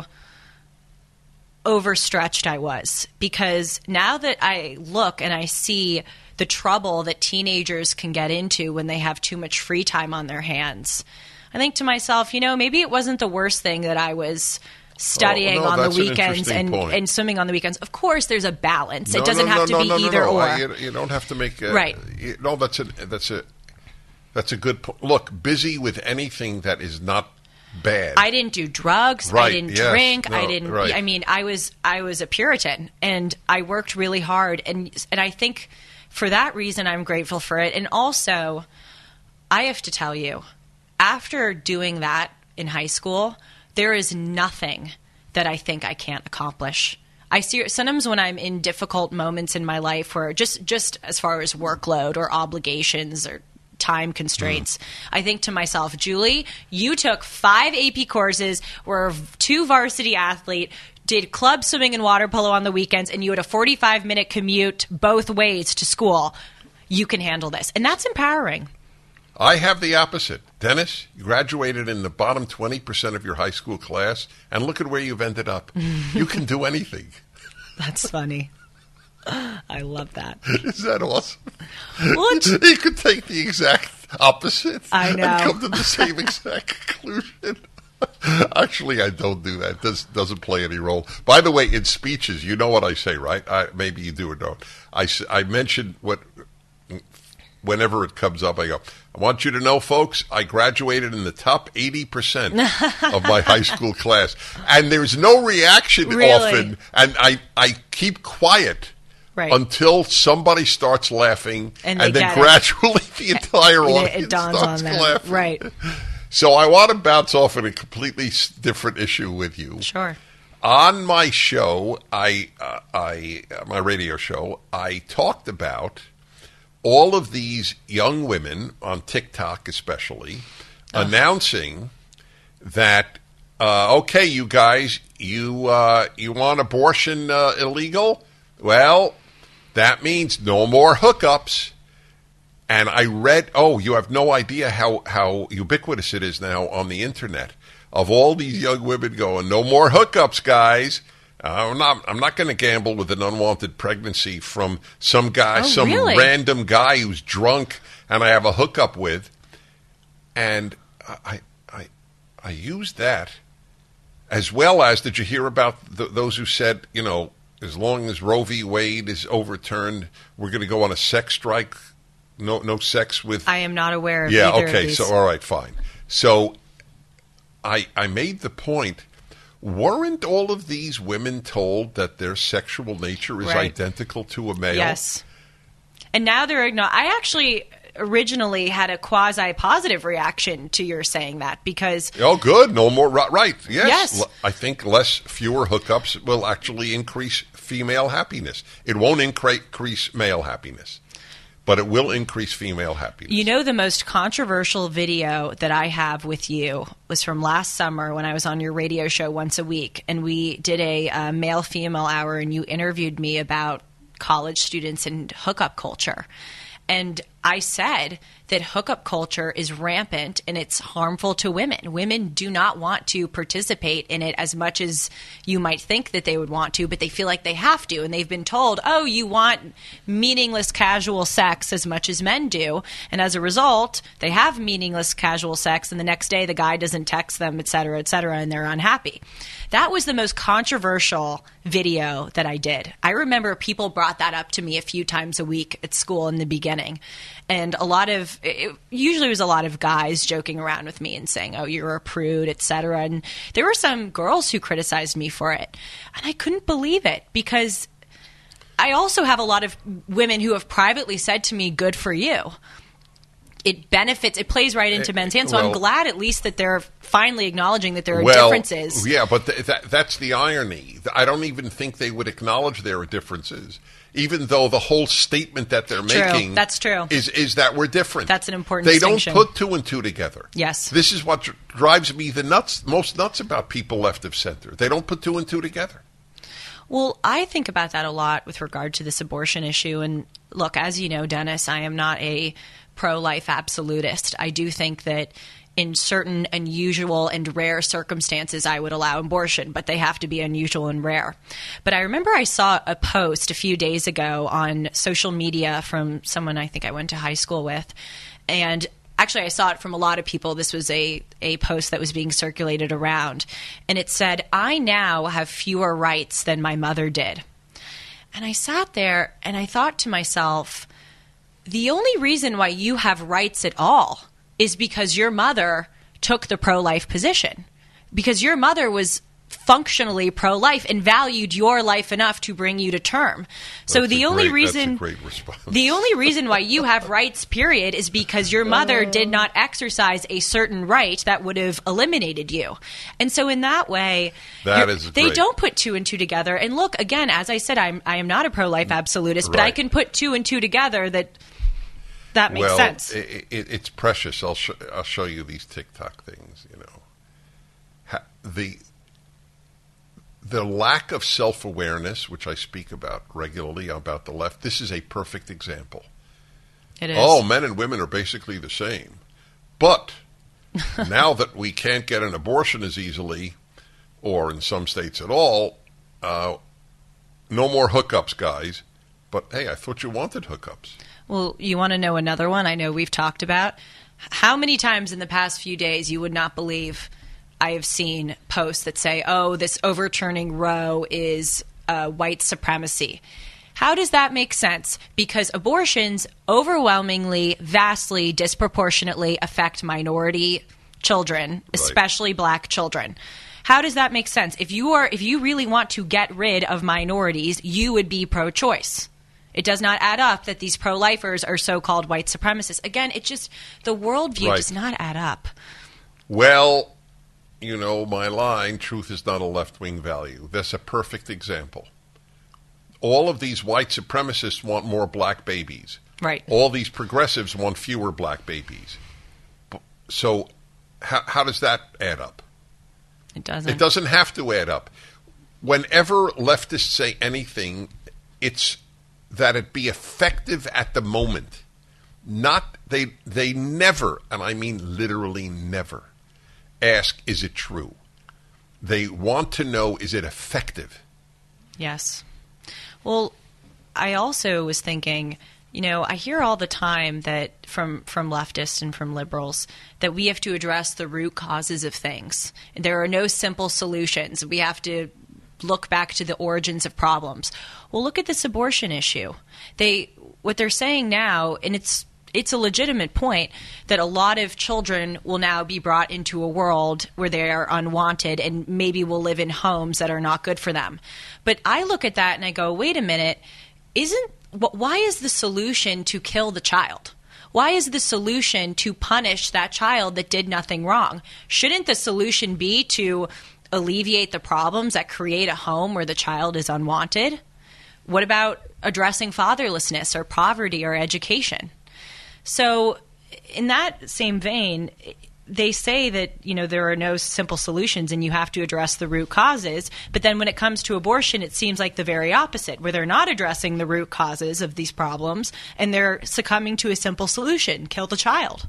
overstretched I was, because now that I look and I see the trouble that teenagers can get into when they have too much free time on their hands, I think to myself, you know, maybe it wasn't the worst thing that I was studying Oh, no, on the that's an weekends interesting and, point. and swimming on the weekends. Of course, there's a balance. No, it doesn't no, have no, to be no, no, either no, or. I- you, you don't have to make a, Right. You, no, that's a that's a that's a good point. Look, busy with anything that is not bad. I didn't do drugs. I Right, didn't yes, drink. no, I didn't. right. I mean, I was I was a Puritan, and I worked really hard, and and I think for that reason I'm grateful for it. And also, I have to tell you, after doing that in high school, there is nothing that I think I can't accomplish. I see sometimes when I'm in difficult moments in my life, where just just as far as workload or obligations or time constraints. Mm. I think to myself, Julie, you took five A P courses, were two varsity athlete, did club swimming and water polo on the weekends, and you had a forty-five minute commute both ways to school. You can handle this. And that's empowering. I have the opposite. Dennis, you graduated in the bottom twenty percent of your high school class, and look at where you've ended up. You can do anything. That's funny. I love that. Is that awesome? What? You could take the exact opposite I know. and come to the same exact conclusion. Actually, I don't do that. It does, doesn't play any role. By the way, in speeches, you know what I say, right? I, maybe you do or don't. I, I mentioned what... Whenever it comes up, I go, I want you to know, folks, I graduated in the top eighty percent of my high school class. And there's no reaction really? often. And I, I keep quiet right. until somebody starts laughing. And, and then it. gradually the entire it, audience it dawns starts on them. laughing. Right. So I want to bounce off on a completely different issue with you. Sure. On my show, I, uh, I uh, my radio show, I talked about all of these young women on TikTok especially oh. announcing that, uh, okay, you guys, you uh, you want abortion uh, illegal? Well, that means no more hookups. And I read, oh, you have no idea how, how ubiquitous it is now on the internet of all these young women going, no more hookups, guys. Uh, I'm not, I'm not going to gamble with an unwanted pregnancy from some guy, oh, some really? random guy who's drunk and I have a hookup with. And I, I, I used that as well as, did you hear about the, those who said, you know, as long as Roe v. Wade is overturned, we're going to go on a sex strike? No, no sex with. I am not aware of yeah, either okay, of these. so all right, fine. So I, I made the point. Weren't all of these women told that their sexual nature is right. identical to a male? Yes. And now they're ignoring. I actually originally had a quasi-positive reaction to your saying that because... Oh, good. No more... Right. Yes. Yes. I think less, fewer hookups will actually increase female happiness. It won't increase male happiness, but it will increase female happiness. You know, the most controversial video that I have with you was from last summer when I was on your radio show once a week, and we did a uh, male-female hour, and you interviewed me about college students and hookup culture. And I said that hookup culture is rampant and it's harmful to women. Women do not want to participate in it as much as you might think that they would want to, but they feel like they have to. And they've been told, oh, you want meaningless casual sex as much as men do. And as a result, they have meaningless casual sex, and the next day the guy doesn't text them, et cetera, et cetera, and they're unhappy. That was the most controversial video that I did. I remember people brought that up to me a few times a week at school in the beginning. And a lot of, it usually was a lot of guys joking around with me and saying, oh, you're a prude, et cetera. And there were some girls who criticized me for it. And I couldn't believe it because I also have a lot of women who have privately said to me, good for you. It benefits, it plays right into men's hands. So well, I'm glad at least that they're finally acknowledging that there are well, differences. Yeah, but th- that, that's the irony. I don't even think they would acknowledge there are differences, even though the whole statement that they're true. making that's true. Is, is that we're different. That's an important They distinction. don't put two and two together. Yes. This is what dr- drives me the nuts, most nuts about people left of center. They don't put two and two together. Well, I think about that a lot with regard to this abortion issue. And look, as you know, Dennis, I am not a pro-life absolutist. I do think that in certain unusual and rare circumstances, I would allow abortion, but they have to be unusual and rare. But I remember I saw a post a few days ago on social media from someone I think I went to high school with, and actually I saw it from a lot of people. This was a, a post that was being circulated around, and it said, I now have fewer rights than my mother did. And I sat there and I thought to myself, the only reason why you have rights at all is because your mother took the pro-life position, because your mother was functionally pro-life and valued your life enough to bring you to term. So that's the a only great, reason that's a great response. The only reason why you have rights, period, is because your mother did not exercise a certain right that would have eliminated you. And so in that way, that is they great. Don't put two and two together. And look, again, as I said, I'm I am not a pro-life absolutist, but right. I can put two and two together that that makes well, sense. It, it, it's precious. I'll sh- I'll show you these TikTok things. You know, ha- the the lack of self-awareness, which I speak about regularly about the left. This is a perfect example. It is. Oh, men and women are basically the same, but now that we can't get an abortion as easily, or in some states at all, uh, no more hookups, guys. But hey, I thought you wanted hookups. Well, you want to know another one I know we've talked about? How many times in the past few days you would not believe I have seen posts that say, oh, this overturning Roe is uh, white supremacy. How does that make sense? Because abortions overwhelmingly, vastly, disproportionately affect minority children, especially right. black children. How does that make sense? If you are, if you really want to get rid of minorities, you would be pro-choice. It does not add up that these pro-lifers are so-called white supremacists. Again, it just, the worldview right. does not add up. Well, you know, my line, truth is not a left-wing value. That's a perfect example. All of these white supremacists want more black babies. Right. All these progressives want fewer black babies. So how, how does that add up? It doesn't. It doesn't have to add up. Whenever leftists say anything, it's that it be effective at the moment. Not they they never, and I mean literally never, ask, is it true? They want to know, is it effective? Yes. Well, I also was thinking, you know, I hear all the time that from, from leftists and from liberals that we have to address the root causes of things. There are no simple solutions. We have to look back to the origins of problems. Well, look at this abortion issue. They what they're saying now, and it's it's a legitimate point, that a lot of children will now be brought into a world where they are unwanted and maybe will live in homes that are not good for them. But I look at that and I go, wait a minute, isn't why is the solution to kill the child? Why is the solution to punish that child that did nothing wrong? Shouldn't the solution be to alleviate the problems that create a home where the child is unwanted? What about addressing fatherlessness or poverty or education? So in that same vein, they say that, you know, there are no simple solutions and you have to address the root causes. But then when it comes to abortion, it seems like the very opposite, where they're not addressing the root causes of these problems and they're succumbing to a simple solution, kill the child.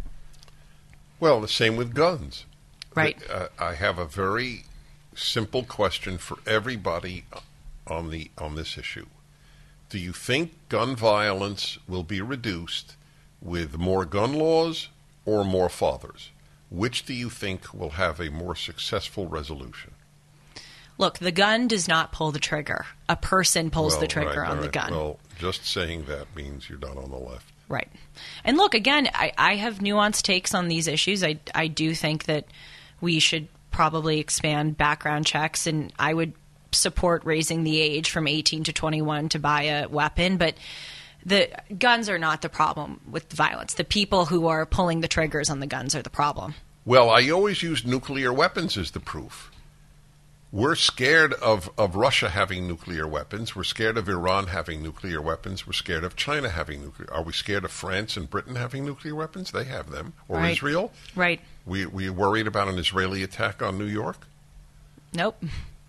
Well, the same with guns. Right. Uh, I have a very simple question for everybody on the on this issue. Do you think gun violence will be reduced with more gun laws or more fathers? Which do you think will have a more successful resolution? Look, the gun does not pull the trigger. A person pulls well, the trigger right, on right. the gun. Well, just saying that means you're not on the left. Right. And look, again, I, I have nuanced takes on these issues. I, I do think that we should probably expand background checks, and I would support raising the age from eighteen to twenty-one to buy a weapon. But the guns are not the problem with the violence. The people who are pulling the triggers on the guns are the problem. Well, I always use nuclear weapons as the proof. We're scared of, of Russia having nuclear weapons. We're scared of Iran having nuclear weapons. We're scared of China having nuclear. Are we scared of France and Britain having nuclear weapons? They have them. Or right. Israel? Right. We we worried about an Israeli attack on New York? Nope.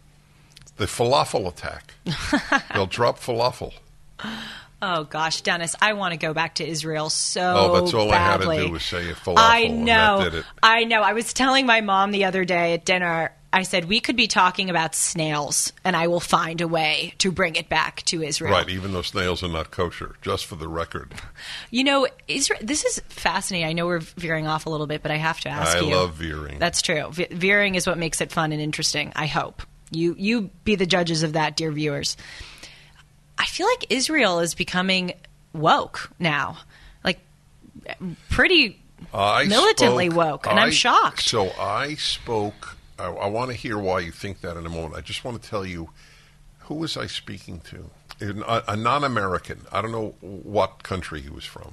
The falafel attack. They'll drop falafel. Oh, gosh, Dennis, I want to go back to Israel so Oh, that's all badly. I had to do was say falafel. I and know. that did it. I know. I was telling my mom the other day at dinner, I said, we could be talking about snails, and I will find a way to bring it back to Israel. Right, even though snails are not kosher, just for the record. You know, Israel, this is fascinating. I know we're veering off a little bit, but I have to ask I you. I love veering. That's true. Ve- veering is what makes it fun and interesting, I hope. You You be the judges of that, dear viewers. I feel like Israel is becoming woke now, like pretty I militantly spoke, woke, and I, I'm shocked. So I spoke, I, I want to hear why you think that in a moment. I just want to tell you, who was I speaking to? A, a non-American. I don't know what country he was from.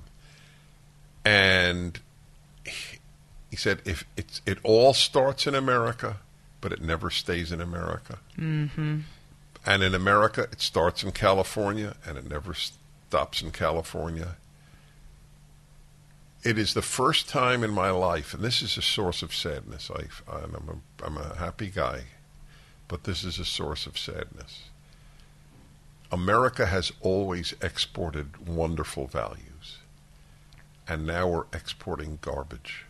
And he, he said, if it's, it all starts in America, but it never stays in America. Mm-hmm. And in America, it starts in California, and it never stops in California. it is the first time in my life, and this is a source of sadness. I, I'm, a, I'm a happy guy, but this is a source of sadness. America has always exported wonderful values, and now we're exporting garbage.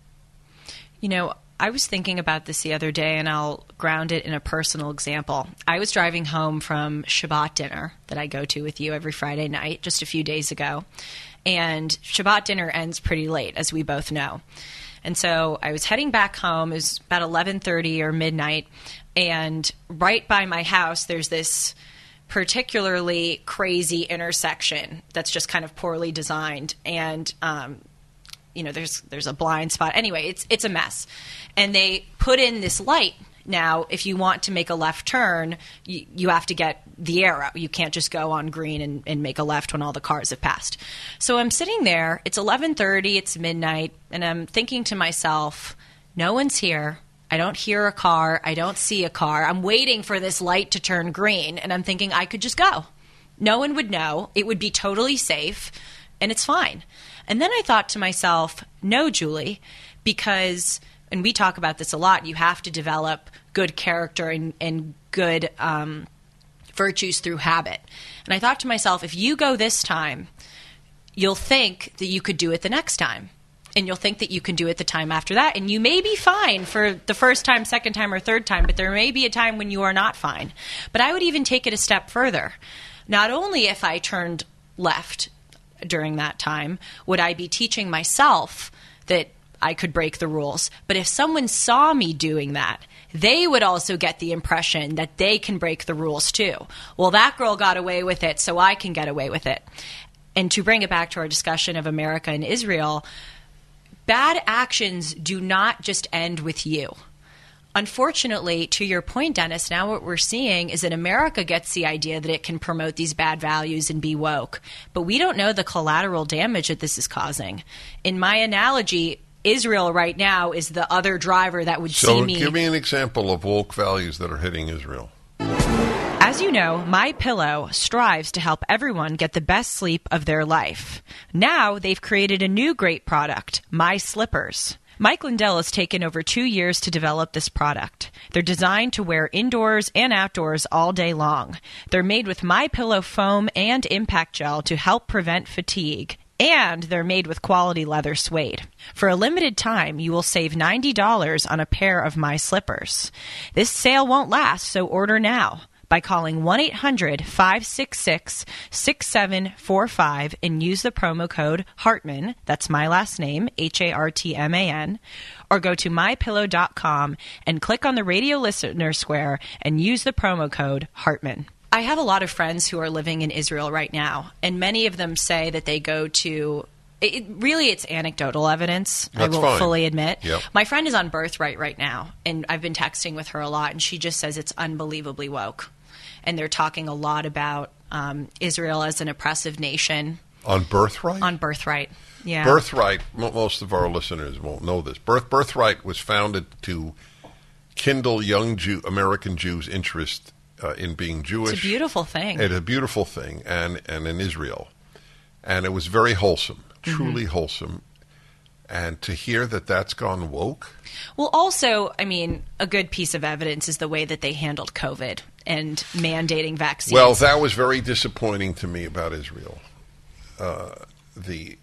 You know, I was thinking about this the other day, and I'll ground it in a personal example. I was driving home from Shabbat dinner that I go to with you every Friday night just a few days ago. And Shabbat dinner ends pretty late, as we both know. And so I was heading back home. It was about eleven thirty or midnight. And right by my house, there's this particularly crazy intersection that's just kind of poorly designed. And, um, you know, there's there's a blind spot. Anyway, it's it's a mess. And they put in this light. Now, if you want to make a left turn, you, you have to get the arrow. You can't just go on green and, and make a left when all the cars have passed. So I'm sitting there. It's eleven thirty. It's midnight. And I'm thinking to myself, no one's here. I don't hear a car. I don't see a car. I'm waiting for this light to turn green. And I'm thinking I could just go. No one would know. It would be totally safe. And it's fine. And then I thought to myself, no, Julie, because, and we talk about this a lot, you have to develop good character and, and good um, virtues through habit. And I thought to myself, if you go this time, you'll think that you could do it the next time. And you'll think that you can do it the time after that. And you may be fine for the first time, second time, or third time, but there may be a time when you are not fine. But I would even take it a step further. Not only if I turned left during that time would I be teaching myself that I could break the rules, but if someone saw me doing that, they would also get the impression that they can break the rules too. Well, that girl got away with it, so I can get away with it. And to bring it back to our discussion of America and Israel, bad actions do not just end with you. Unfortunately, to your point, Dennis, now what we're seeing is that America gets the idea that it can promote these bad values and be woke. But we don't know the collateral damage that this is causing. In my analogy, Israel right now is the other driver that would so see me. So give me an example of woke values that are hitting Israel. As you know, MyPillow strives to help everyone get the best sleep of their life. Now they've created a new great product, My Slippers. Mike Lindell has taken over two years to develop this product. They're designed to wear indoors and outdoors all day long. They're made with MyPillow foam and impact gel to help prevent fatigue. And they're made with quality leather suede. For a limited time, you will save ninety dollars on a pair of My Slippers. This sale won't last, so order now by calling one eight hundred, five six six, six seven four five and use the promo code Hartman, that's my last name, H A R T M A N, or go to my pillow dot com and click on the radio listener square and use the promo code Hartman. I have a lot of friends who are living in Israel right now, and many of them say that they go to It, really, it's anecdotal evidence, That's I will fine. fully admit. Yep. My friend is on Birthright right now, and I've been texting with her a lot, and she just says it's unbelievably woke. And they're talking a lot about um, Israel as an oppressive nation. On Birthright? On Birthright, yeah. Birthright, mo- most of our listeners won't know this. Birth Birthright was founded to kindle young Jew, American Jews' interest uh, in being Jewish. It's a beautiful thing. It's a beautiful thing, and, and in Israel. And it was very wholesome, truly mm-hmm. wholesome. And to hear that that's gone woke? Well, also, I mean, a good piece of evidence is the way that they handled COVID and mandating vaccines. Well, that was very disappointing to me about Israel. Uh, the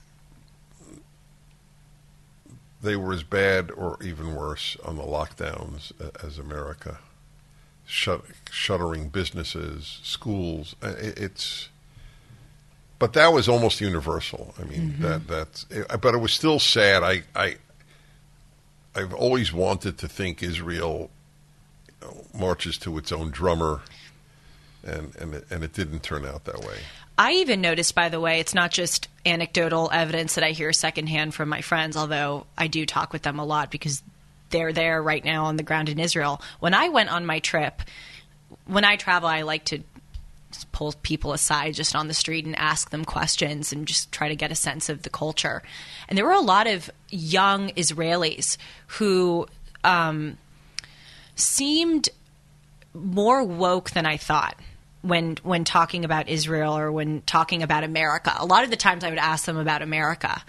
they were as bad or even worse on the lockdowns as America, Shut, shuttering businesses, schools. It's, but that was almost universal. I mean, mm-hmm. that that's. But it was still sad. I I I've always wanted to think Israel you know, marches to its own drummer, and and it, and it didn't turn out that way. I even noticed, by the way, it's not just anecdotal evidence that I hear secondhand from my friends, although I do talk with them a lot because they're there right now on the ground in Israel. When I went on my trip, when I travel, I like to pull people aside just on the street and ask them questions and just try to get a sense of the culture. And there were a lot of young Israelis who um, seemed more woke than I thought. When when talking about Israel or when talking about America. A lot of the times I would ask them about America.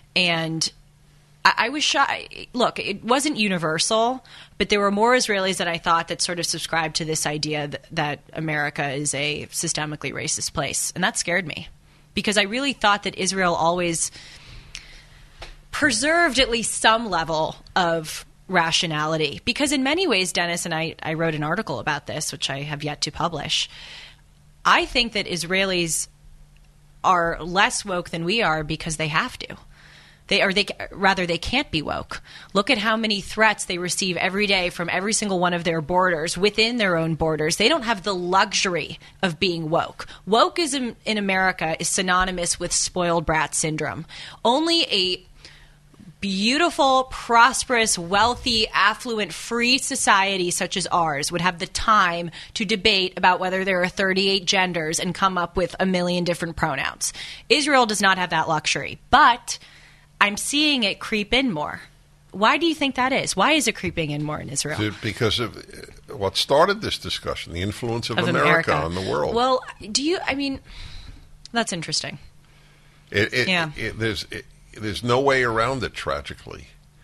And I, I was shocked. Look, it wasn't universal, but there were more Israelis than I thought that sort of subscribed to this idea that, that America is a systemically racist place. And that scared me because I really thought that Israel always preserved at least some level of rationality. Because in many ways, Dennis, and I, I wrote an article about this, which I have yet to publish, I think that Israelis are less woke than we are because they have to. They or they rather they can't be woke. Look at how many threats they receive every day from every single one of their borders within their own borders. They don't have the luxury of being woke. Wokeism in America is synonymous with spoiled brat syndrome. Only a beautiful, prosperous, wealthy, affluent, free society such as ours would have the time to debate about whether there are thirty-eight genders and come up with a million different pronouns. Israel does not have that luxury, but I'm seeing it creep in more. Why do you think that is? Why is it creeping in more in Israel? Because of what started this discussion, the influence of, of America, America on the world. Well, do you, I mean, that's interesting. It, it, yeah. It, there's... It, There's no way around it, tragically.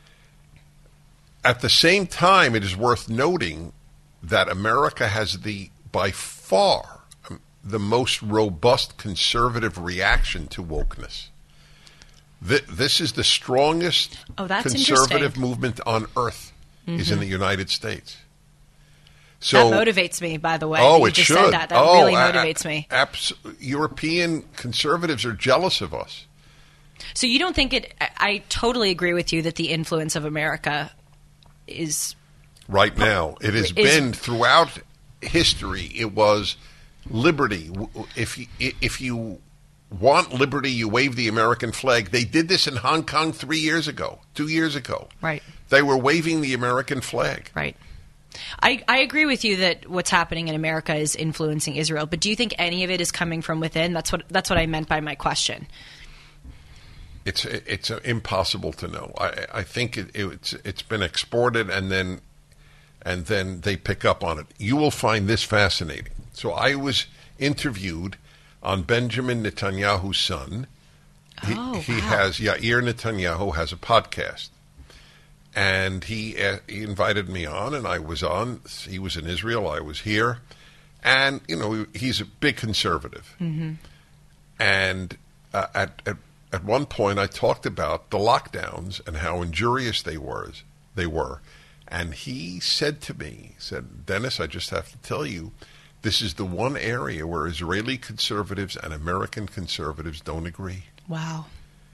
At the same time, it is worth noting that America has the, by far, um, the most robust conservative reaction to wokeness. Th- this is the strongest oh, that's conservative movement on earth mm-hmm. is in the United States. So, that motivates me, by the way. Oh, you it just should. Said that. That oh, really motivates a- me. Abs- European conservatives are jealous of us. So you don't think it – I totally agree with you that the influence of America is – Right now. It has is, been throughout history. It was liberty. If you, if you want liberty, you wave the American flag. They did this in Hong Kong three years ago, two years ago. Right. They were waving the American flag. Right. I, I agree with you that what's happening in America is influencing Israel, but do you think any of it is coming from within? That's what that's what I meant by my question. It's it's impossible to know. I I think it, it's it's been exported and then and then they pick up on it. You will find this fascinating. So I was interviewed on Benjamin Netanyahu's son. He, oh, he wow. has Yair Netanyahu has a podcast, and he uh, he invited me on, and I was on. He was in Israel. I was here, and you know he's a big conservative, mm-hmm. and uh, at at At one point, I talked about the lockdowns and how injurious they were. They were, and he said to me, he said, "Dennis, I just have to tell you, this is the one area where Israeli conservatives and American conservatives don't agree." Wow.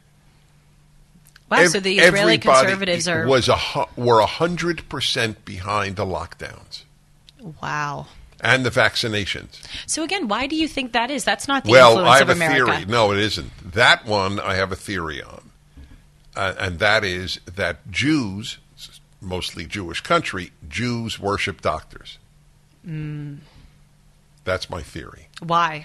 Wow. Ev- so the Israeli everybody conservatives are was a hu- were a hundred percent behind the lockdowns. Wow. And the vaccinations. So again, why do you think that is? That's not the well, influence I have of a America. theory. No, it isn't. That one I have a theory on. Uh, and that is that Jews, mostly Jewish country, Jews worship doctors. Mm. That's my theory. Why?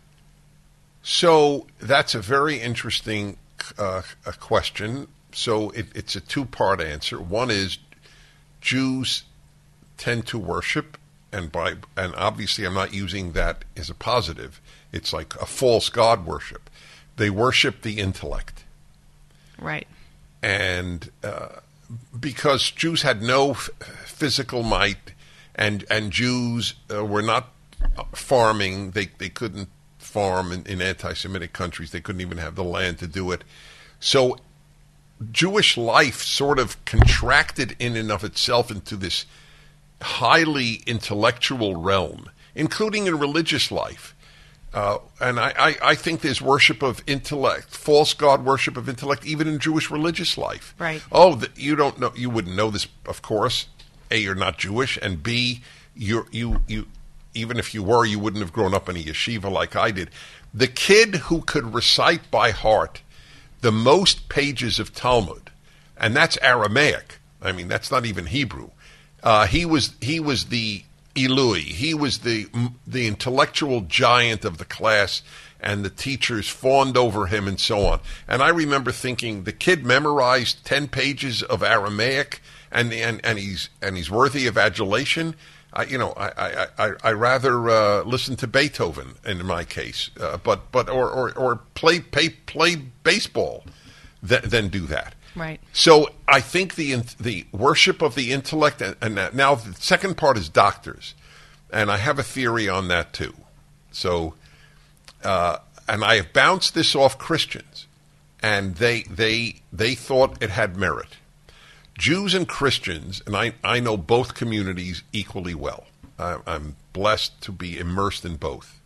So that's a very interesting uh, a question. So it, it's a two-part answer. One is Jews tend to worship, and by and obviously I'm not using that as a positive. It's like a false god worship. They worship the intellect. Right. And uh, because Jews had no f- physical might, and and Jews uh, were not farming, they they couldn't farm in, in anti-Semitic countries. They couldn't even have the land to do it. So Jewish life sort of contracted in and of itself into this highly intellectual realm, including in religious life. Uh, and I, I, I think there's worship of intellect, false god worship of intellect, even in Jewish religious life. Right. Oh, the, you don't know, you wouldn't know this, of course. A, you're not Jewish, and B, you're, you you even if you were, you wouldn't have grown up in a yeshiva like I did. The kid who could recite by heart the most pages of Talmud, and that's Aramaic. I mean, that's not even Hebrew. Uh, he was he was the Eloi. He was the the intellectual giant of the class, and the teachers fawned over him and so on. And I remember thinking, the kid memorized ten pages of Aramaic, and and, and he's and he's worthy of adulation. I, you know, I I, I, I rather uh, listen to Beethoven in my case, uh, but but or, or, or play, play play baseball. th- then do that. Right. So I think the the worship of the intellect, and, and now the second part is doctors, and I have a theory on that too. So, uh, and I have bounced this off Christians, and they they they thought it had merit. Jews and Christians, and I, I know both communities equally well. I, I'm blessed to be immersed in both.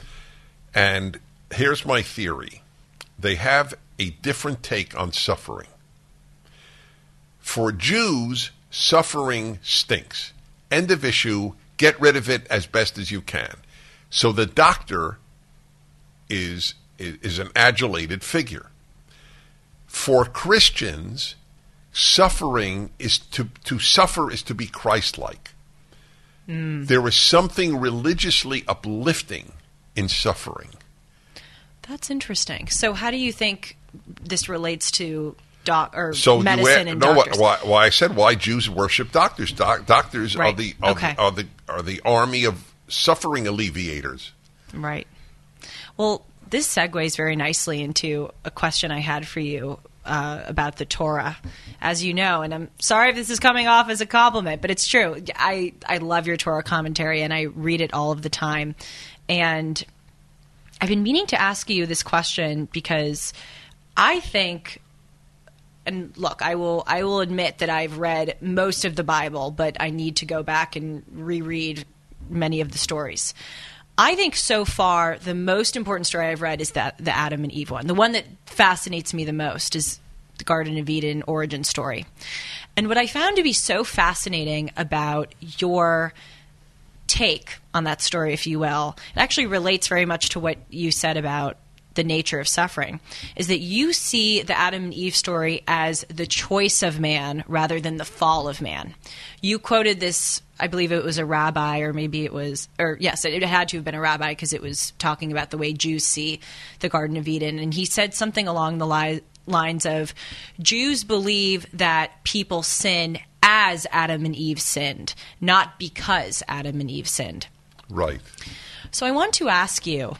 And here's my theory. They have a different take on suffering. For Jews, suffering stinks. End of issue. Get rid of it as best as you can. So the doctor is, is an adulated figure. For Christians, suffering is to, to suffer is to be Christ-like. Mm. There is something religiously uplifting in suffering. That's interesting. So how do you think this relates to doc or so medicine you, and no, doctors? Why, why I said why Jews worship doctors. Doc, doctors right. are the are, okay. the are the are the army of suffering alleviators. Right. Well, this segues very nicely into a question I had for you uh, about the Torah. As you know, and I'm sorry if this is coming off as a compliment, but it's true. I, I love your Torah commentary, and I read it all of the time. And I've been meaning to ask you this question because I think, and look, I will I will admit that I've read most of the Bible, but I need to go back and reread many of the stories. I think so far the most important story I've read is that the Adam and Eve one. The one that fascinates me the most is the Garden of Eden origin story. And what I found to be so fascinating about your take on that story, if you will, it actually relates very much to what you said about the nature of suffering, is that you see the Adam and Eve story as the choice of man rather than the fall of man. You quoted this, I believe it was a rabbi, or maybe it was, or yes, it, it had to have been a rabbi because it was talking about the way Jews see the Garden of Eden. And he said something along the li- lines of, Jews believe that people sin as Adam and Eve sinned, not because Adam and Eve sinned. Right. So I want to ask you,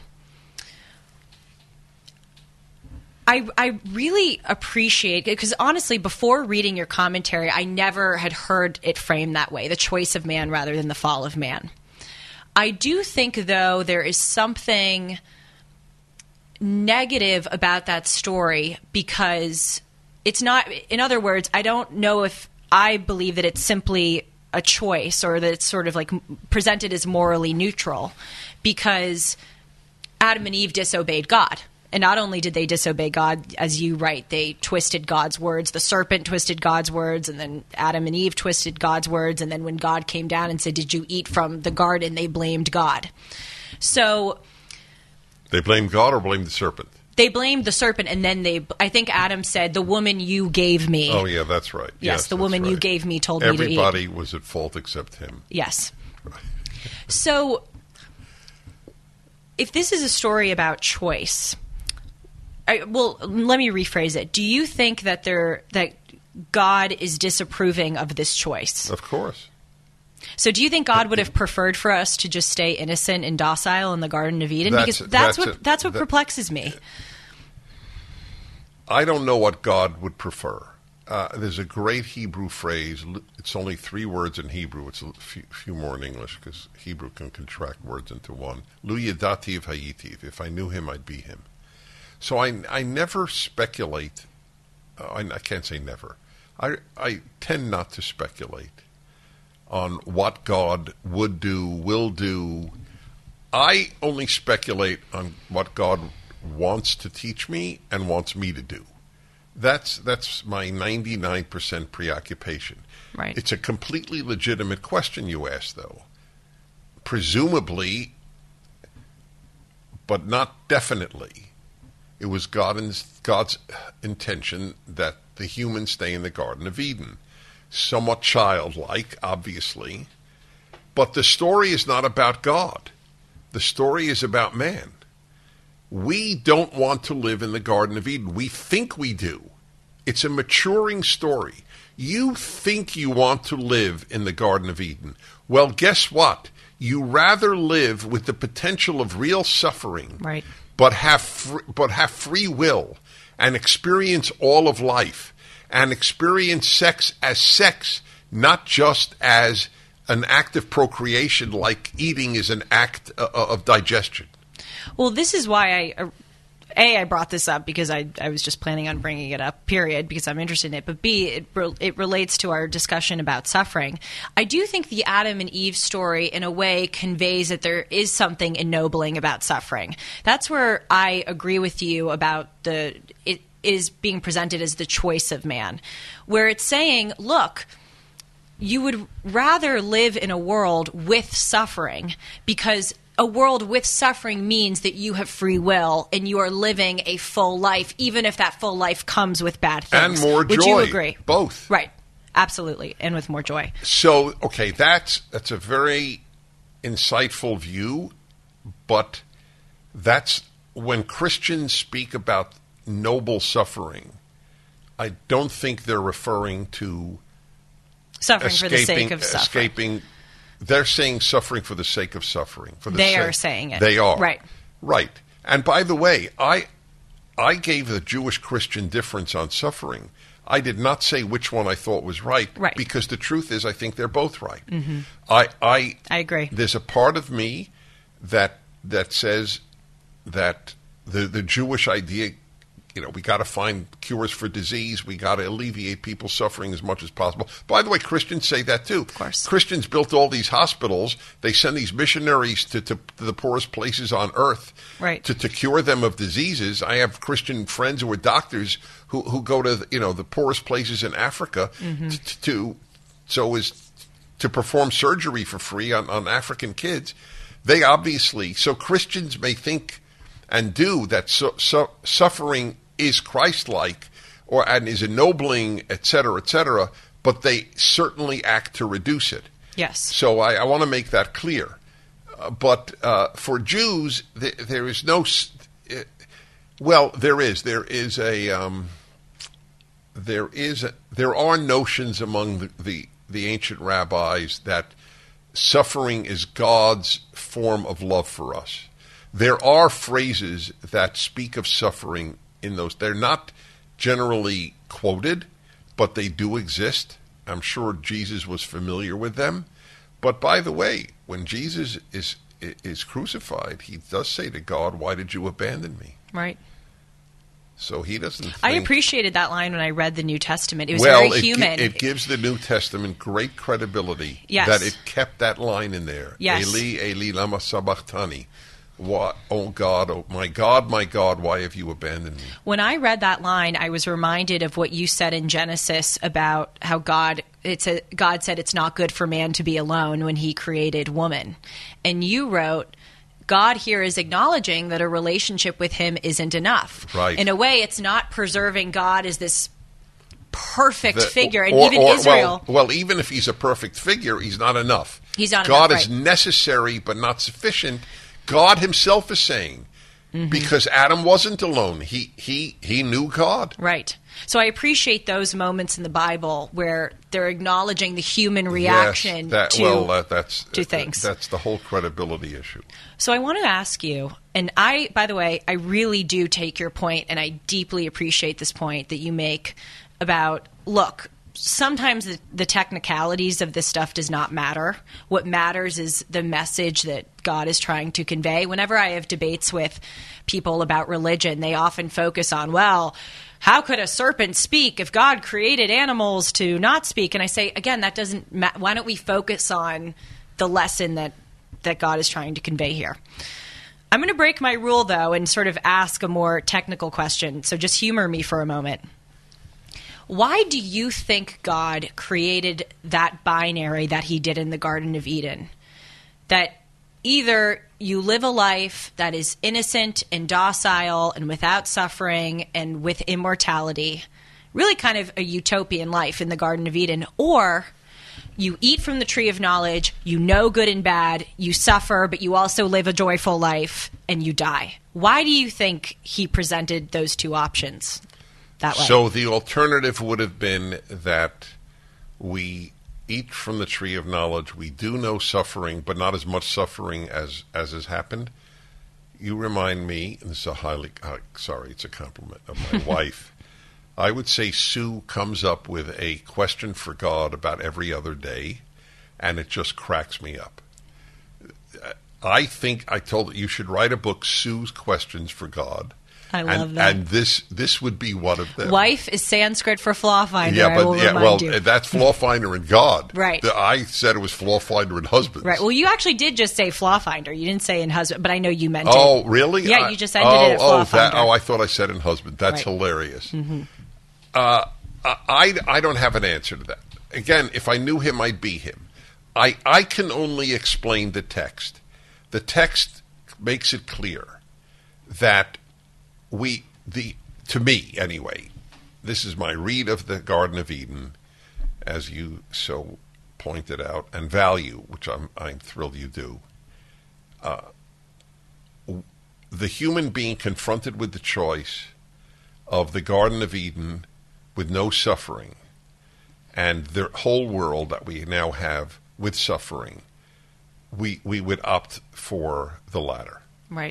I, I really appreciate it because honestly, before reading your commentary, I never had heard it framed that way, the choice of man rather than the fall of man. I do think, though, there is something negative about that story because it's not, in other words, I don't know if I believe that it's simply a choice or that it's sort of like presented as morally neutral because Adam and Eve disobeyed God. And not only did they disobey God, as you write, they twisted God's words. The serpent twisted God's words, and then Adam and Eve twisted God's words. And then when God came down and said, "Did you eat from the garden?" they blamed God. So they blamed God or blamed the serpent? They blamed the serpent, and then they, I think Adam said, "The woman you gave me." Oh, yeah, that's right. Yes, yes the woman right. you gave me told me to eat. Everybody was at fault except him. Yes. So if this is a story about choice, I, well, let me rephrase it. Do you think that there that God is disapproving of this choice? Of course. So do you think God would have preferred for us to just stay innocent and docile in the Garden of Eden? That's, because that's, that's what a, that's what that, perplexes me. I don't know what God would prefer. Uh, there's a great Hebrew phrase. It's only three words in Hebrew. It's a few, few more in English because Hebrew can contract words into one. Lu yadativ hayitiv. If I knew him, I'd be him. So I, I never speculate. Uh, I, I can't say never. I, I tend not to speculate on what God would do, will do. I only speculate on what God wants to teach me and wants me to do. That's that's my ninety-nine percent preoccupation. Right. It's a completely legitimate question you ask, though. Presumably, but not definitely, it was God's, God's intention that the humans stay in the Garden of Eden. Somewhat childlike, obviously, but the story is not about God. The story is about man. We don't want to live in the Garden of Eden. We think we do. It's a maturing story. You think you want to live in the Garden of Eden. Well, guess what? You rather live with the potential of real suffering, right, but have fr- but have free will and experience all of life and experience sex as sex, not just as an act of procreation like eating is an act uh, of digestion. Well, this is why I, uh, A, I brought this up because I, I was just planning on bringing it up, period, because I'm interested in it. But B, it, it relates to our discussion about suffering. I do think the Adam and Eve story, in a way, conveys that there is something ennobling about suffering. That's where I agree with you about the it is being presented as the choice of man, where it's saying, look, you would rather live in a world with suffering because a world with suffering means that you have free will and you are living a full life, even if that full life comes with bad things. And more joy. Would you agree? Both. Right. Absolutely. And with more joy. So, okay, that's that's a very insightful view, but that's when Christians speak about noble suffering, I don't think they're referring to suffering escaping, for the sake of suffering. Escaping. They're saying suffering for the sake of suffering. For the they sake, are saying it. They are. Right. Right. And by the way, I I gave the Jewish-Christian difference on suffering. I did not say which one I thought was right, right. because the truth is I think they're both right. Mm-hmm. I, I I agree. There's a part of me that that says that the the Jewish idea, you know, we got to find cures for disease. We got to alleviate people's suffering as much as possible. By the way, Christians say that too. Of course. Christians built all these hospitals. They send these missionaries to, to, to the poorest places on earth right. to, to cure them of diseases. I have Christian friends who are doctors who, who go to, you know, the poorest places in Africa mm-hmm. to, to so as to perform surgery for free on, on African kids. They obviously, so Christians may think and do that so, so, suffering is Christ-like or and is ennobling, et cetera, et cetera, but they certainly act to reduce it. Yes. So I, I want to make that clear. Uh, but uh, for Jews, th- there is no. Uh, well, there is. There is a. Um, there is. A, there are notions among the, the the ancient rabbis that suffering is God's form of love for us. There are phrases that speak of suffering in those. They're not generally quoted, but they do exist. I'm sure Jesus was familiar with them. But by the way, when Jesus is is crucified, he does say to God, "Why did you abandon me?" Right. So he doesn't think, I appreciated that line when I read the New Testament. It was well, very human. It, it gives the New Testament great credibility yes. that it kept that line in there. Yes. Eli, Eli, lama sabachthani. What, oh God, oh my God, my God, why have you abandoned me? When I read that line, I was reminded of what you said in Genesis about how God it's a, God said it's not good for man to be alone when he created woman. And you wrote, God here is acknowledging that a relationship with him isn't enough. Right. In a way, it's not preserving God as this perfect the, figure. And or, even or, Israel. Well, well, even if he's a perfect figure, he's not enough. He's not God enough, is right. necessary but not sufficient. God himself is saying, mm-hmm. because Adam wasn't alone. He he he knew God. Right. So I appreciate those moments in the Bible where they're acknowledging the human reaction yes, that, to, well, that, that's, to things. That's the whole credibility issue. So I want to ask you, and I, by the way, I really do take your point, and I deeply appreciate this point that you make about, look, sometimes the, the technicalities of this stuff does not matter. What matters is the message that God is trying to convey. Whenever I have debates with people about religion, they often focus on, well, how could a serpent speak if God created animals to not speak? And I say, again, that doesn't ma- why don't we focus on the lesson that, that God is trying to convey here? I'm going to break my rule, though, and sort of ask a more technical question. So just humor me for a moment. Why do you think God created that binary that he did in the Garden of Eden? That either you live a life that is innocent and docile and without suffering and with immortality, really kind of a utopian life in the Garden of Eden, or you eat from the tree of knowledge, you know good and bad, you suffer, but you also live a joyful life, and you die. Why do you think he presented those two options that way? So the alternative would have been that we eat from the tree of knowledge. We do know suffering, but not as much suffering as, as has happened. you remind me, and this is a highly, uh, sorry, it's a compliment, of my wife. I would say Sue comes up with a question for God about every other day, and it just cracks me up. I think I told you should write a book, Sue's Questions for God. I love and, that. And this this would be one of them. Wife is Sanskrit for flaw finder. Yeah, I but will yeah, remind well, you. that's flaw finder and God. Right. The, I said it was flaw finder and husbands. Right. Well, you actually did just say flaw finder. You didn't say in husband, but I know you meant Oh, it. really? Yeah, I, you just ended oh, it at flaw oh, finder. that, oh, I thought I said in husband. That's Right. hilarious. Mm-hmm. Uh, I, I don't have an answer to that. Again, if I knew him, I'd be him. I, I can only explain the text. The text makes it clear that we, the to me anyway, this is my read of the Garden of Eden, as you so pointed out, and value, which I'm, I'm thrilled you do. Uh, the human being confronted with the choice of the Garden of Eden with no suffering, and the whole world that we now have with suffering, we we would opt for the latter. Right.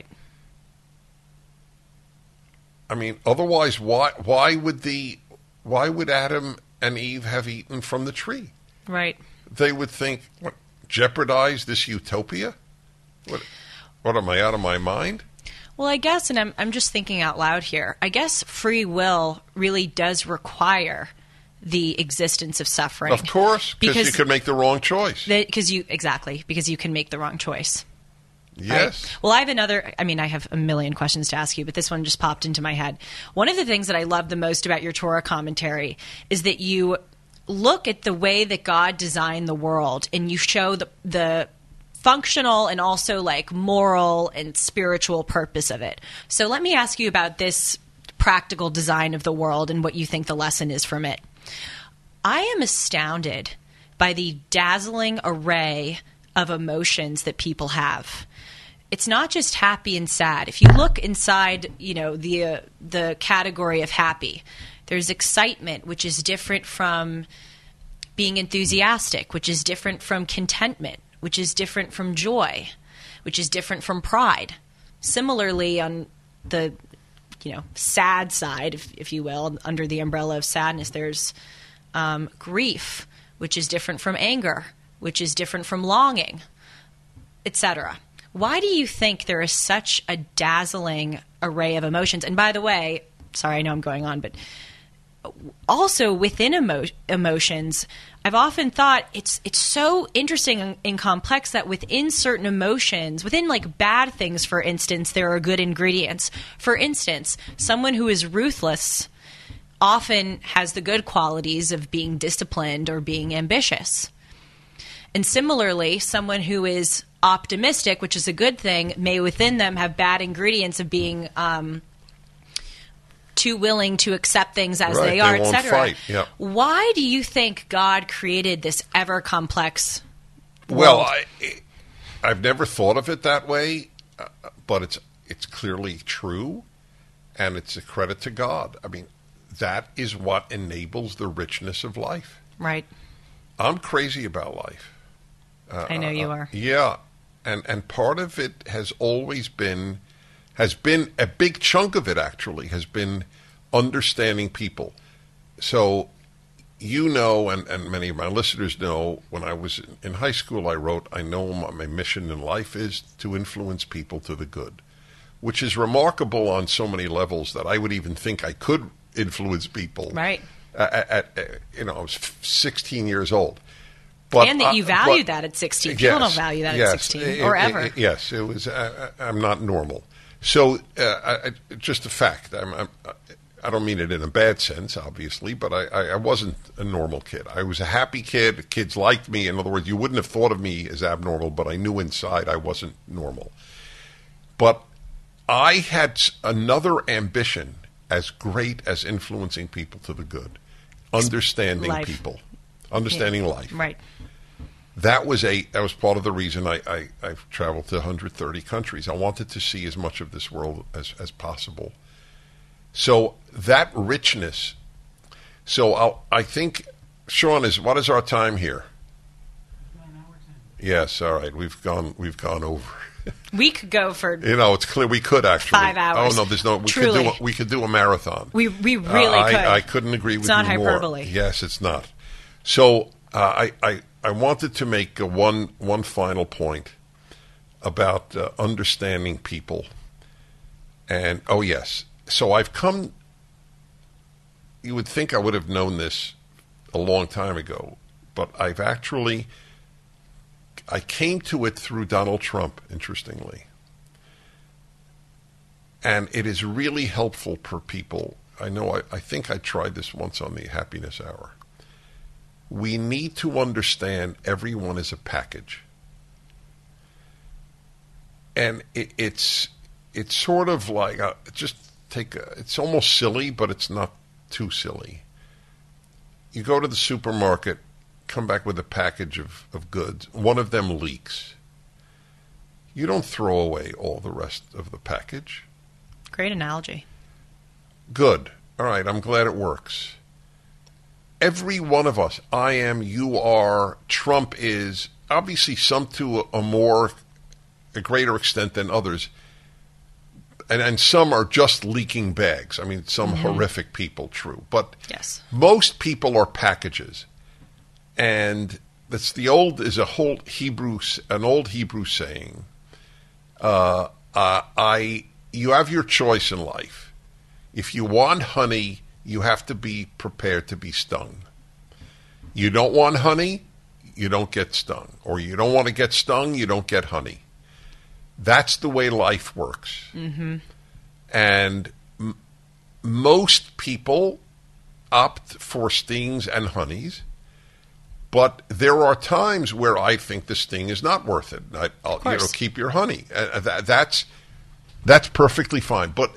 I mean, otherwise, why why would the why would Adam and Eve have eaten from the tree? Right. They would think, what, jeopardize this utopia? What, what am I out of my mind? Well, I guess, and I'm I'm just thinking out loud here. I guess free will really does require the existence of suffering. Of course, because you could make the wrong choice. Because you exactly because you can make the wrong choice. Yes. Right? Well, I have another, I mean, I have a million questions to ask you, but this one just popped into my head. One of the things that I love the most about your Torah commentary is that you look at the way that God designed the world and you show the, the functional and also like moral and spiritual purpose of it. So let me ask you about this practical design of the world and what you think the lesson is from it. I am astounded by the dazzling array of emotions that people have. It's not just happy and sad. If you look inside, you know, the uh, the category of happy, there's excitement, which is different from being enthusiastic, which is different from contentment, which is different from joy, which is different from pride. Similarly, on the, you know, sad side, if, if you will, under the umbrella of sadness, there's um, grief, which is different from anger, which is different from longing, et cetera. Why do you think there is such a dazzling array of emotions? And by the way, sorry, I know I'm going on, but also within emo- emotions, I've often thought it's it's so interesting and, and complex that within certain emotions, within like bad things, for instance, there are good ingredients. For instance, someone who is ruthless often has the good qualities of being disciplined or being ambitious. And similarly, someone who is optimistic, which is a good thing, may within them have bad ingredients of being um, too willing to accept things as right, they are, they won't et cetera. fight. Yeah. Why do you think God created this ever complex world? Well, I, I've never thought of it that way, uh, but it's it's clearly true, and it's a credit to God. I mean, that is what enables the richness of life. Right. I'm crazy about life. Uh, I know you are. Uh, yeah, and and part of it has always been, has been a big chunk of it actually has been understanding people. So, you know, and, and many of my listeners know, when I was in high school, I wrote, I know what my mission in life is to influence people to the good, which is remarkable on so many levels that I would even think I could influence people. Right. At, at, at you know, I was sixteen years old. But, and that you uh, value but, that at sixteen. Yes, People don't value that yes, at sixteen it, or it, ever. It, yes, it was. Uh, I'm not normal. So, uh, I, just a fact. I'm, I'm, I don't mean it in a bad sense, obviously, but I, I, I wasn't a normal kid. I was a happy kid. Kids liked me. In other words, you wouldn't have thought of me as abnormal, but I knew inside I wasn't normal. But I had another ambition as great as influencing people to the good, understanding life. people, understanding yeah. life. Right. That was a that was part of the reason I, I, I've traveled to one hundred thirty countries. I wanted to see as much of this world as, as possible. So that richness. So I'll, I think, Sean, is what is our time here? Yes, all right. We've gone we've gone over. We could go for You know, it's clear we could actually. Five hours. Oh no, there's no. We Truly. could do. A, we could do a marathon. we we really Uh, could. I, I couldn't agree with It's not you more. hyperbole. Yes, it's not. So uh, I, I I wanted to make uh, one one final point about uh, understanding people. And oh yes, so I've come. You would think I would have known this a long time ago, but I've actually. I came to it through Donald Trump, interestingly. And it is really helpful for people. I know, I, I think I tried this once on the Happiness Hour. We need to understand everyone is a package. And it, it's it's sort of like, a, just take a, it's almost silly, but it's not too silly. You go to the supermarket, come back with a package of, of goods. One of them leaks. You don't throw away all the rest of the package. Great analogy. Good. All right, I'm glad it works. Every one of us, I am, you are, Trump is, obviously some to a, a more, a greater extent than others. And, and some are just leaking bags. I mean, some mm-hmm. horrific people, true. But yes. Most people are packages. And that's the old is a whole Hebrew, an old Hebrew saying. Uh, uh, I, you have your choice in life. If you want honey, you have to be prepared to be stung. You don't want honey, you don't get stung, or you don't want to get stung, you don't get honey. That's the way life works. Mm-hmm. And m- most people opt for stings and honeys. But there are times where I think the sting is not worth it. I, I'll, you know, keep your honey. Uh, that, that's that's perfectly fine. But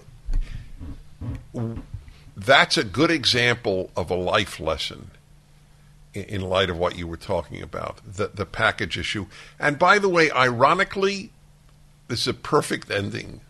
that's a good example of a life lesson in, in light of what you were talking about, the the package issue. And by the way, ironically, this is a perfect ending.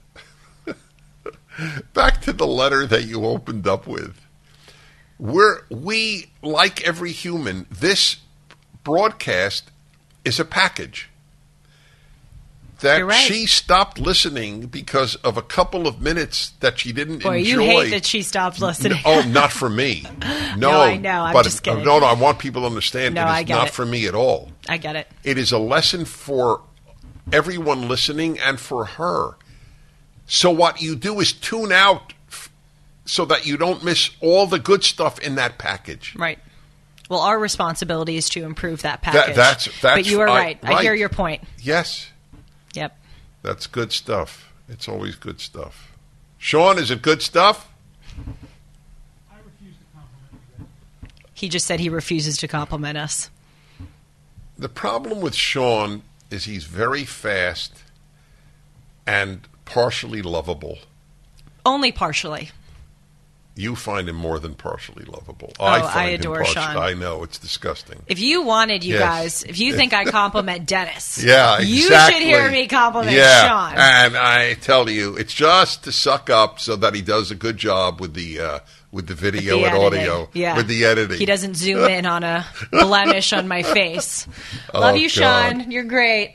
Back to the letter that you opened up with. We're we like every human. This broadcast is a package that right. she stopped listening because of a couple of minutes that she didn't Boy, enjoy. you hate that she stopped listening. No, oh, not for me. No, no I know. I'm but, just kidding. No, no, I want people to understand no, it I is get not it. for me at all. I get it. It is a lesson for everyone listening and for her. So what you do is tune out f- so that you don't miss all the good stuff in that package. Right. Well, our responsibility is to improve that package. That, that's, that's, but you are I, right. right. I hear your point. Yes. Yep. That's good stuff. It's always good stuff. Sean, is it good stuff? I refuse to compliment you. He just said he refuses to compliment us. The problem with Sean is he's very fast and partially lovable. Only partially. You find him more than partially lovable. Oh, I find I adore him partially, Sean. I know, it's disgusting. If you wanted, you Yes. guys, if you think I compliment Dennis, Yeah, exactly. you should hear me compliment yeah. Sean. And I tell you, it's just to suck up so that he does a good job with the uh, with the video The and editing. audio, Yeah. with the editing. He doesn't zoom in on a blemish on my face. Oh, Love you, God. Sean. You're great.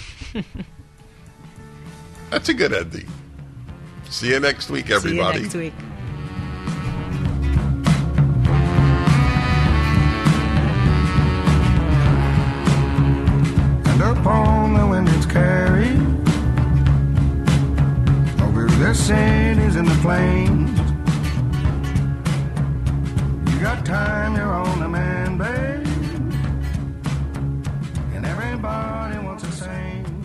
That's a good ending. See you next week, everybody. See you next week. And upon the wind it's carried over the cities and the plains. You got time, you're on the man, babe, and everybody wants the same.